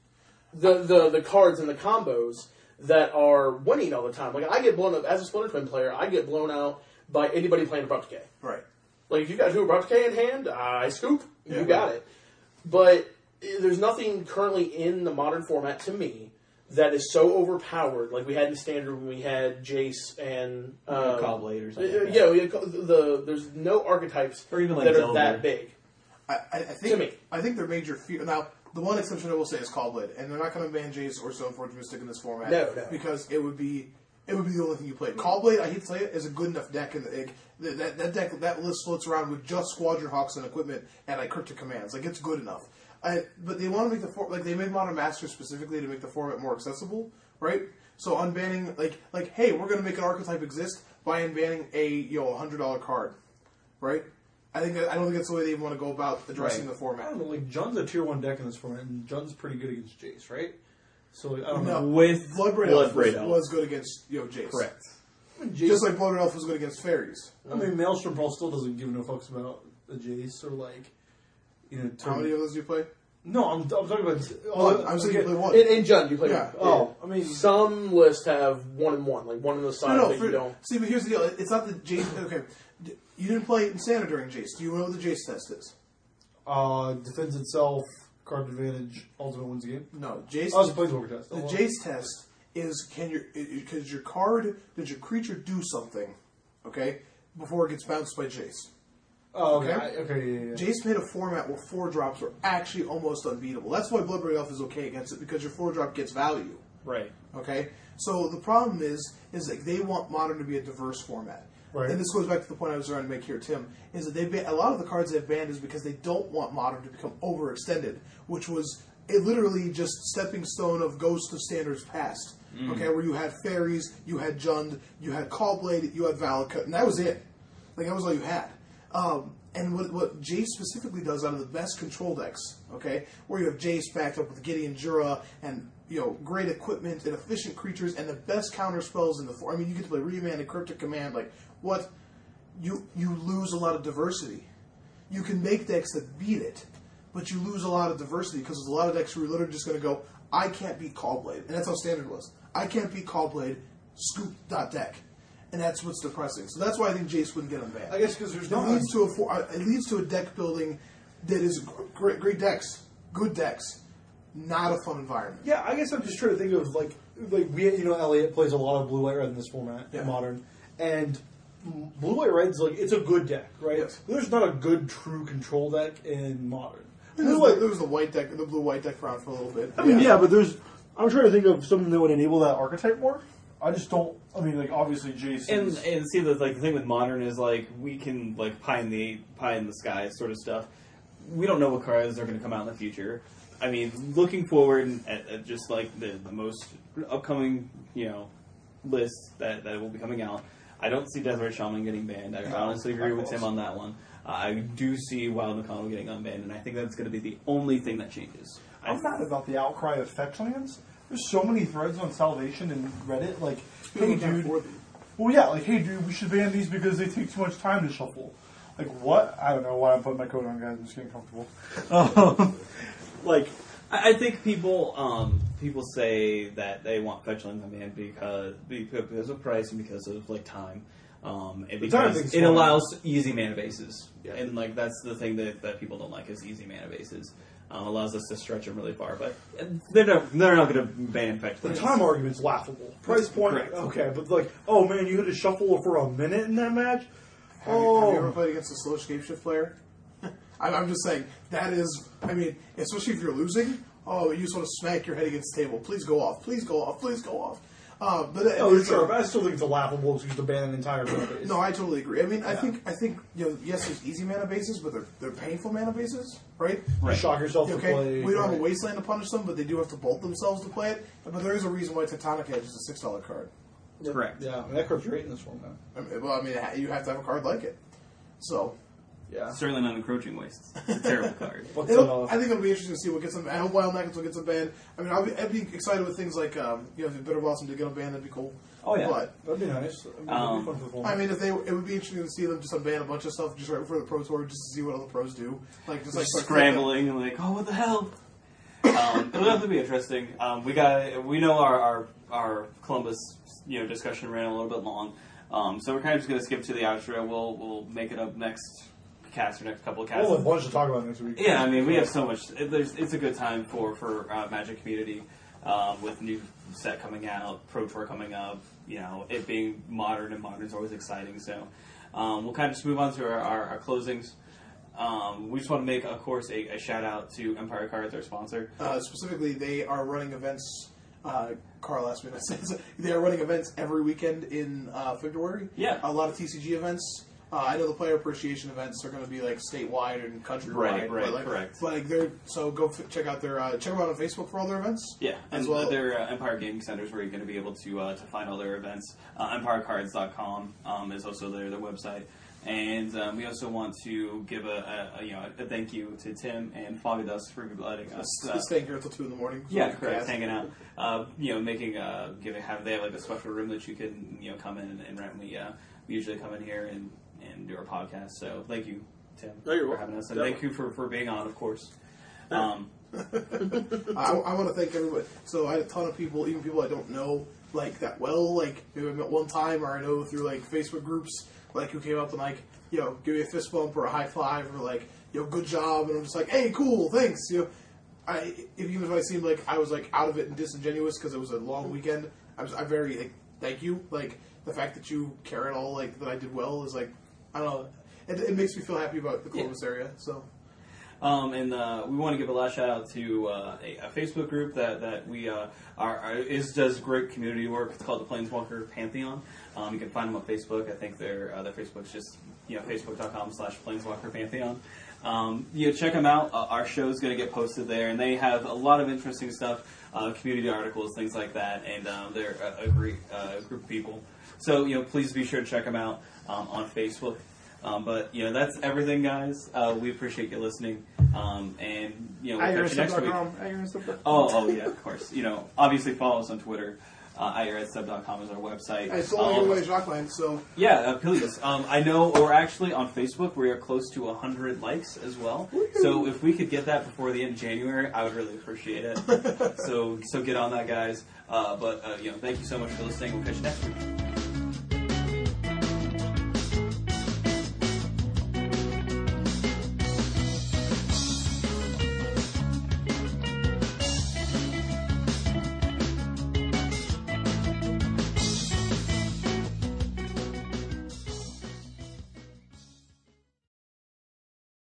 the, the, the cards and the combos that are winning all the time. Like, I get blown up, as a Splinter Twin player, I get blown out by anybody playing Abrupt Decay. right. Like, if you got two Abrupt Decay in hand, I scoop. Yeah, you got right. it. But eh, there's nothing currently in the modern format, to me, that is so overpowered. Like we had in Standard when we had Jace and... Um, Cobblade or something. uh, like that. yeah, we had, co- the, there's no archetypes Or even like that are Zelda. that big. I, I, I think To me. I think their major fear now. The one exception I will say is Callblade, and they're not going to ban Jace or Stoneforge Mystic in this format. No, no. because it would be it would be the only thing you played. Callblade, I hate to say it, is a good enough deck, and like, that, that that deck that list floats around with just Squadron Hawks and equipment and like cryptic commands. Like it's good enough. I, but they want to make the for, like they made Modern Masters specifically to make the format more accessible, right? So unbanning like like hey, we're going to make an archetype exist by unbanning a you know a hundred dollar card, right? I think I don't think that's the way they even want to go about addressing Right. the I format. don't know, like Jun's a tier one deck in this format, and Jun's pretty good against Jace, right? So like, I don't No. know. With Bloodbraid Elf, Bloodbraid was, Elf. was good against you know Jace. Correct. I mean, Jace, Just like Bloodbraid Elf was good against fairies. I mean, Maelstrom Paul still doesn't give no fucks about the Jace or like, you know. How many of those do you play? No, I'm, I'm talking about. One. I'm saying you okay. play one. In, in Jund, you play Yeah. Oh, I mean, Some lists have one and one, like one on the side No, no. that For, you don't. see, but here's the deal. It's not the Jace. Okay, D- you didn't play in Santa during Jace. Do you know what the Jace test is? uh, defends itself, card advantage, ultimate wins the game. No, Jace. Oh, it's a Planeswalker test. The Oh, well. Jace test is can your because your card does your creature do something, okay, before it gets bounced by Jace. Oh, okay. Okay. I, okay, yeah, yeah. yeah. Jace made a format where four drops were actually almost unbeatable. That's why Bloodbraid Elf is okay against it because your four drop gets value. Right. Okay, so the problem is, is like they want Modern to be a diverse format, Right. and this goes back to the point I was trying to make here, Tim. Is that they ban- a lot of the cards they've banned is because they don't want Modern to become overextended, which was it literally just stepping stone of Ghost of Standards past. Okay, where you had fairies, you had Jund, you had Callblade, you had Valakut, and that was it. Like that was all you had. Um, and what, what Jace specifically does out of the best control decks, okay, where you have Jace backed up with Gideon Jura and you know great equipment and efficient creatures and the best counter spells in the form. I mean, you get to play Remand and Cryptic Command. Like what you you lose a lot of diversity. You can make decks that beat it, but you lose a lot of diversity because there's a lot of decks where you're literally just going to go, I can't beat Callblade, and that's how Standard was. I can't beat Callblade. Scoop dot deck. And that's what's depressing. So that's why I think Jace wouldn't get him banned. I guess because there's It not. leads to a for, uh, it leads to a deck building that is great, great decks, good decks, not a fun environment. Yeah, I guess I'm just trying to think of like like we you know Elliot plays a lot of blue white red in this format Yeah. in modern, and Blue White Red's like it's a good deck, right? Yes. There's not a good true control deck in Modern. There Blue was, White, there was the white deck, the blue white deck around for a little bit. I mean, yeah. but there's. I'm trying to think of something that would enable that archetype more. I just don't. I mean, like obviously, Jason. And and see the like the thing with Modern is like we can like pie in the pie in the sky sort of stuff. We don't know what cards are going to come out in the future. I mean, looking forward at, at just like the, the most upcoming, you know, lists that, that will be coming out, I don't see Desert Shaman getting banned. I No, honestly agree not with close. Tim on that one. Uh, I do see Wild McConnell getting unbanned, and I think that's going to be the only thing that changes. I, I'm mad about the outcry of fetch lands. There's so many threads on Salvation and Reddit, like, hey People can't dude. afford them. Well, yeah, like, hey dude, we should ban these because they take too much time to shuffle. Like, what? I don't know why I'm putting my coat on, guys. I'm just getting comfortable. Um, like, I I think people um, people say that they want fetch lands unbanned because because of price and because of like time. Um, and The time because thing's it fine. allows easy mana bases, Yeah. and like that's the thing that, that people don't like is easy mana bases. Um, allows us to stretch them really far, but they're not they're not going to ban fetch the lands. time argument's laughable. Price point, Correct. okay, but like, oh man, you had to shuffle for a minute in that match? Have, you, have you ever Oh. played against a slow shapeshift player? I'm, I'm just saying, that is, I mean, especially if you're losing, oh, you just want to smack your head against the table. Please go off, please go off, please go off. Uh, but it- No, it's sure, a- but I still think it's a laughable excuse to ban an entire mana base. No, I totally agree. I mean, I Yeah. think, I think, you know, yes, there's easy mana bases, but they're, they're painful mana bases, right? Right. Shock yourself to Okay, play. we don't have a right. wasteland to punish them, but they do have to bolt themselves to play it. But there is a reason why Tectonic Edge is a six dollar card. Correct. Yeah, I mean, that card's great in this format. I mean, well, I mean, you have to have a card like it. So, Yeah. Certainly not encroaching wastes. It's a terrible card. What's it'll, uh, I think it'll be interesting to see what gets them. I hope Wild Knuckles will get some banned. I mean, I'll be, I'd be excited with things like, um, you know, if Bitter Blossom did get them banned, that'd be cool. Oh, yeah. But, That'd be nice. That'd be Um, fun for the format. I mean, if they, it would be interesting to see them just unban a bunch of stuff just right before the Pro Tour, just to see what other pros do. Like, just like Just scrambling and like, oh, what the hell? um, it'll definitely be interesting. Um, we got we know our, our our Columbus you know discussion ran a little bit long, um, so we're kind of just going to skip to the outro. We'll we'll make it up next cast or next couple of casts. We'll have a bunch to talk about next week. Yeah, I mean we have so much. It, there's, it's a good time for for uh, Magic community um, with new set coming out, Pro Tour coming up. You know, it being modern and modern is always exciting. So um, we'll kind of just move on to our, our, our closings. Um, we just want to make, of course, a, a shout out to Empire Cards, our sponsor. Uh, specifically, they are running events. Uh, Carl asked me that. Says they are running events every weekend in uh, February. Yeah. a lot of T C G events. Uh, I know the player appreciation events are going to be like statewide and countrywide. Right, right, but like, correct. But like they're so go f- check out their uh, check them out on Facebook for all their events. Yeah, as and well. their uh, Empire Gaming Centers where you're going to be able to uh, to find all their events. Uh, Empire Cards dot com um, is also their their website. And um, we also want to give a, a, a you know a thank you to Tim and Fogadust for letting us uh, staying here until two in the morning. yeah, So, correct. yes. Hanging out, uh, you know, making, uh, giving, have they have like a special room that you can, you know, come in and, and rent. We, uh, we usually come in here and, and do our podcast. So thank you, Tim, No, you're for welcome. having us, and Yeah. thank you for, for being on, of course. Um, I, I want to thank everybody. So I had a ton of people, even people I don't know like that well, like maybe I met one time, or I know through like Facebook groups, like who came up and like you know give me a fist bump or a high five or like you know good job, and I'm just like hey cool thanks you know. I if, even if I seemed like I was like out of it and disingenuous because it was a long weekend, I'm, I'm very like thank you like the fact that you care at all like that I did well is like I don't know it, it makes me feel happy about the Columbus area so. Um, and uh, we want to give a last shout out to uh, a, a Facebook group that that we uh, are, are is does great community work. It's called the Planeswalker Pantheon. Um, you can find them on Facebook. I think their uh, their Facebook's just you know facebook dot com slash Planeswalker Pantheon. Um, you know, check them out. Uh, our show is going to get posted there, and they have a lot of interesting stuff, uh, community articles, things like that. And um, they're a, a great uh, group of people. So you know, please be sure to check them out um, on Facebook. Um, but, you know, that's everything, guys. Uh, we appreciate you listening. Um, and, you know, we'll catch you next week. Oh, oh, yeah, of course. You know, obviously follow us on Twitter. Uh, I R S sub dot com is our website. It's all Um, your way, Jacques Land, so yeah, uh, please. Um, I know we're actually on Facebook. We are close to one hundred likes as well. So if we could get that before the end of January, I would really appreciate it. so so get on that, guys. Uh, but, uh, you know, thank you so much for listening. We'll catch you next week.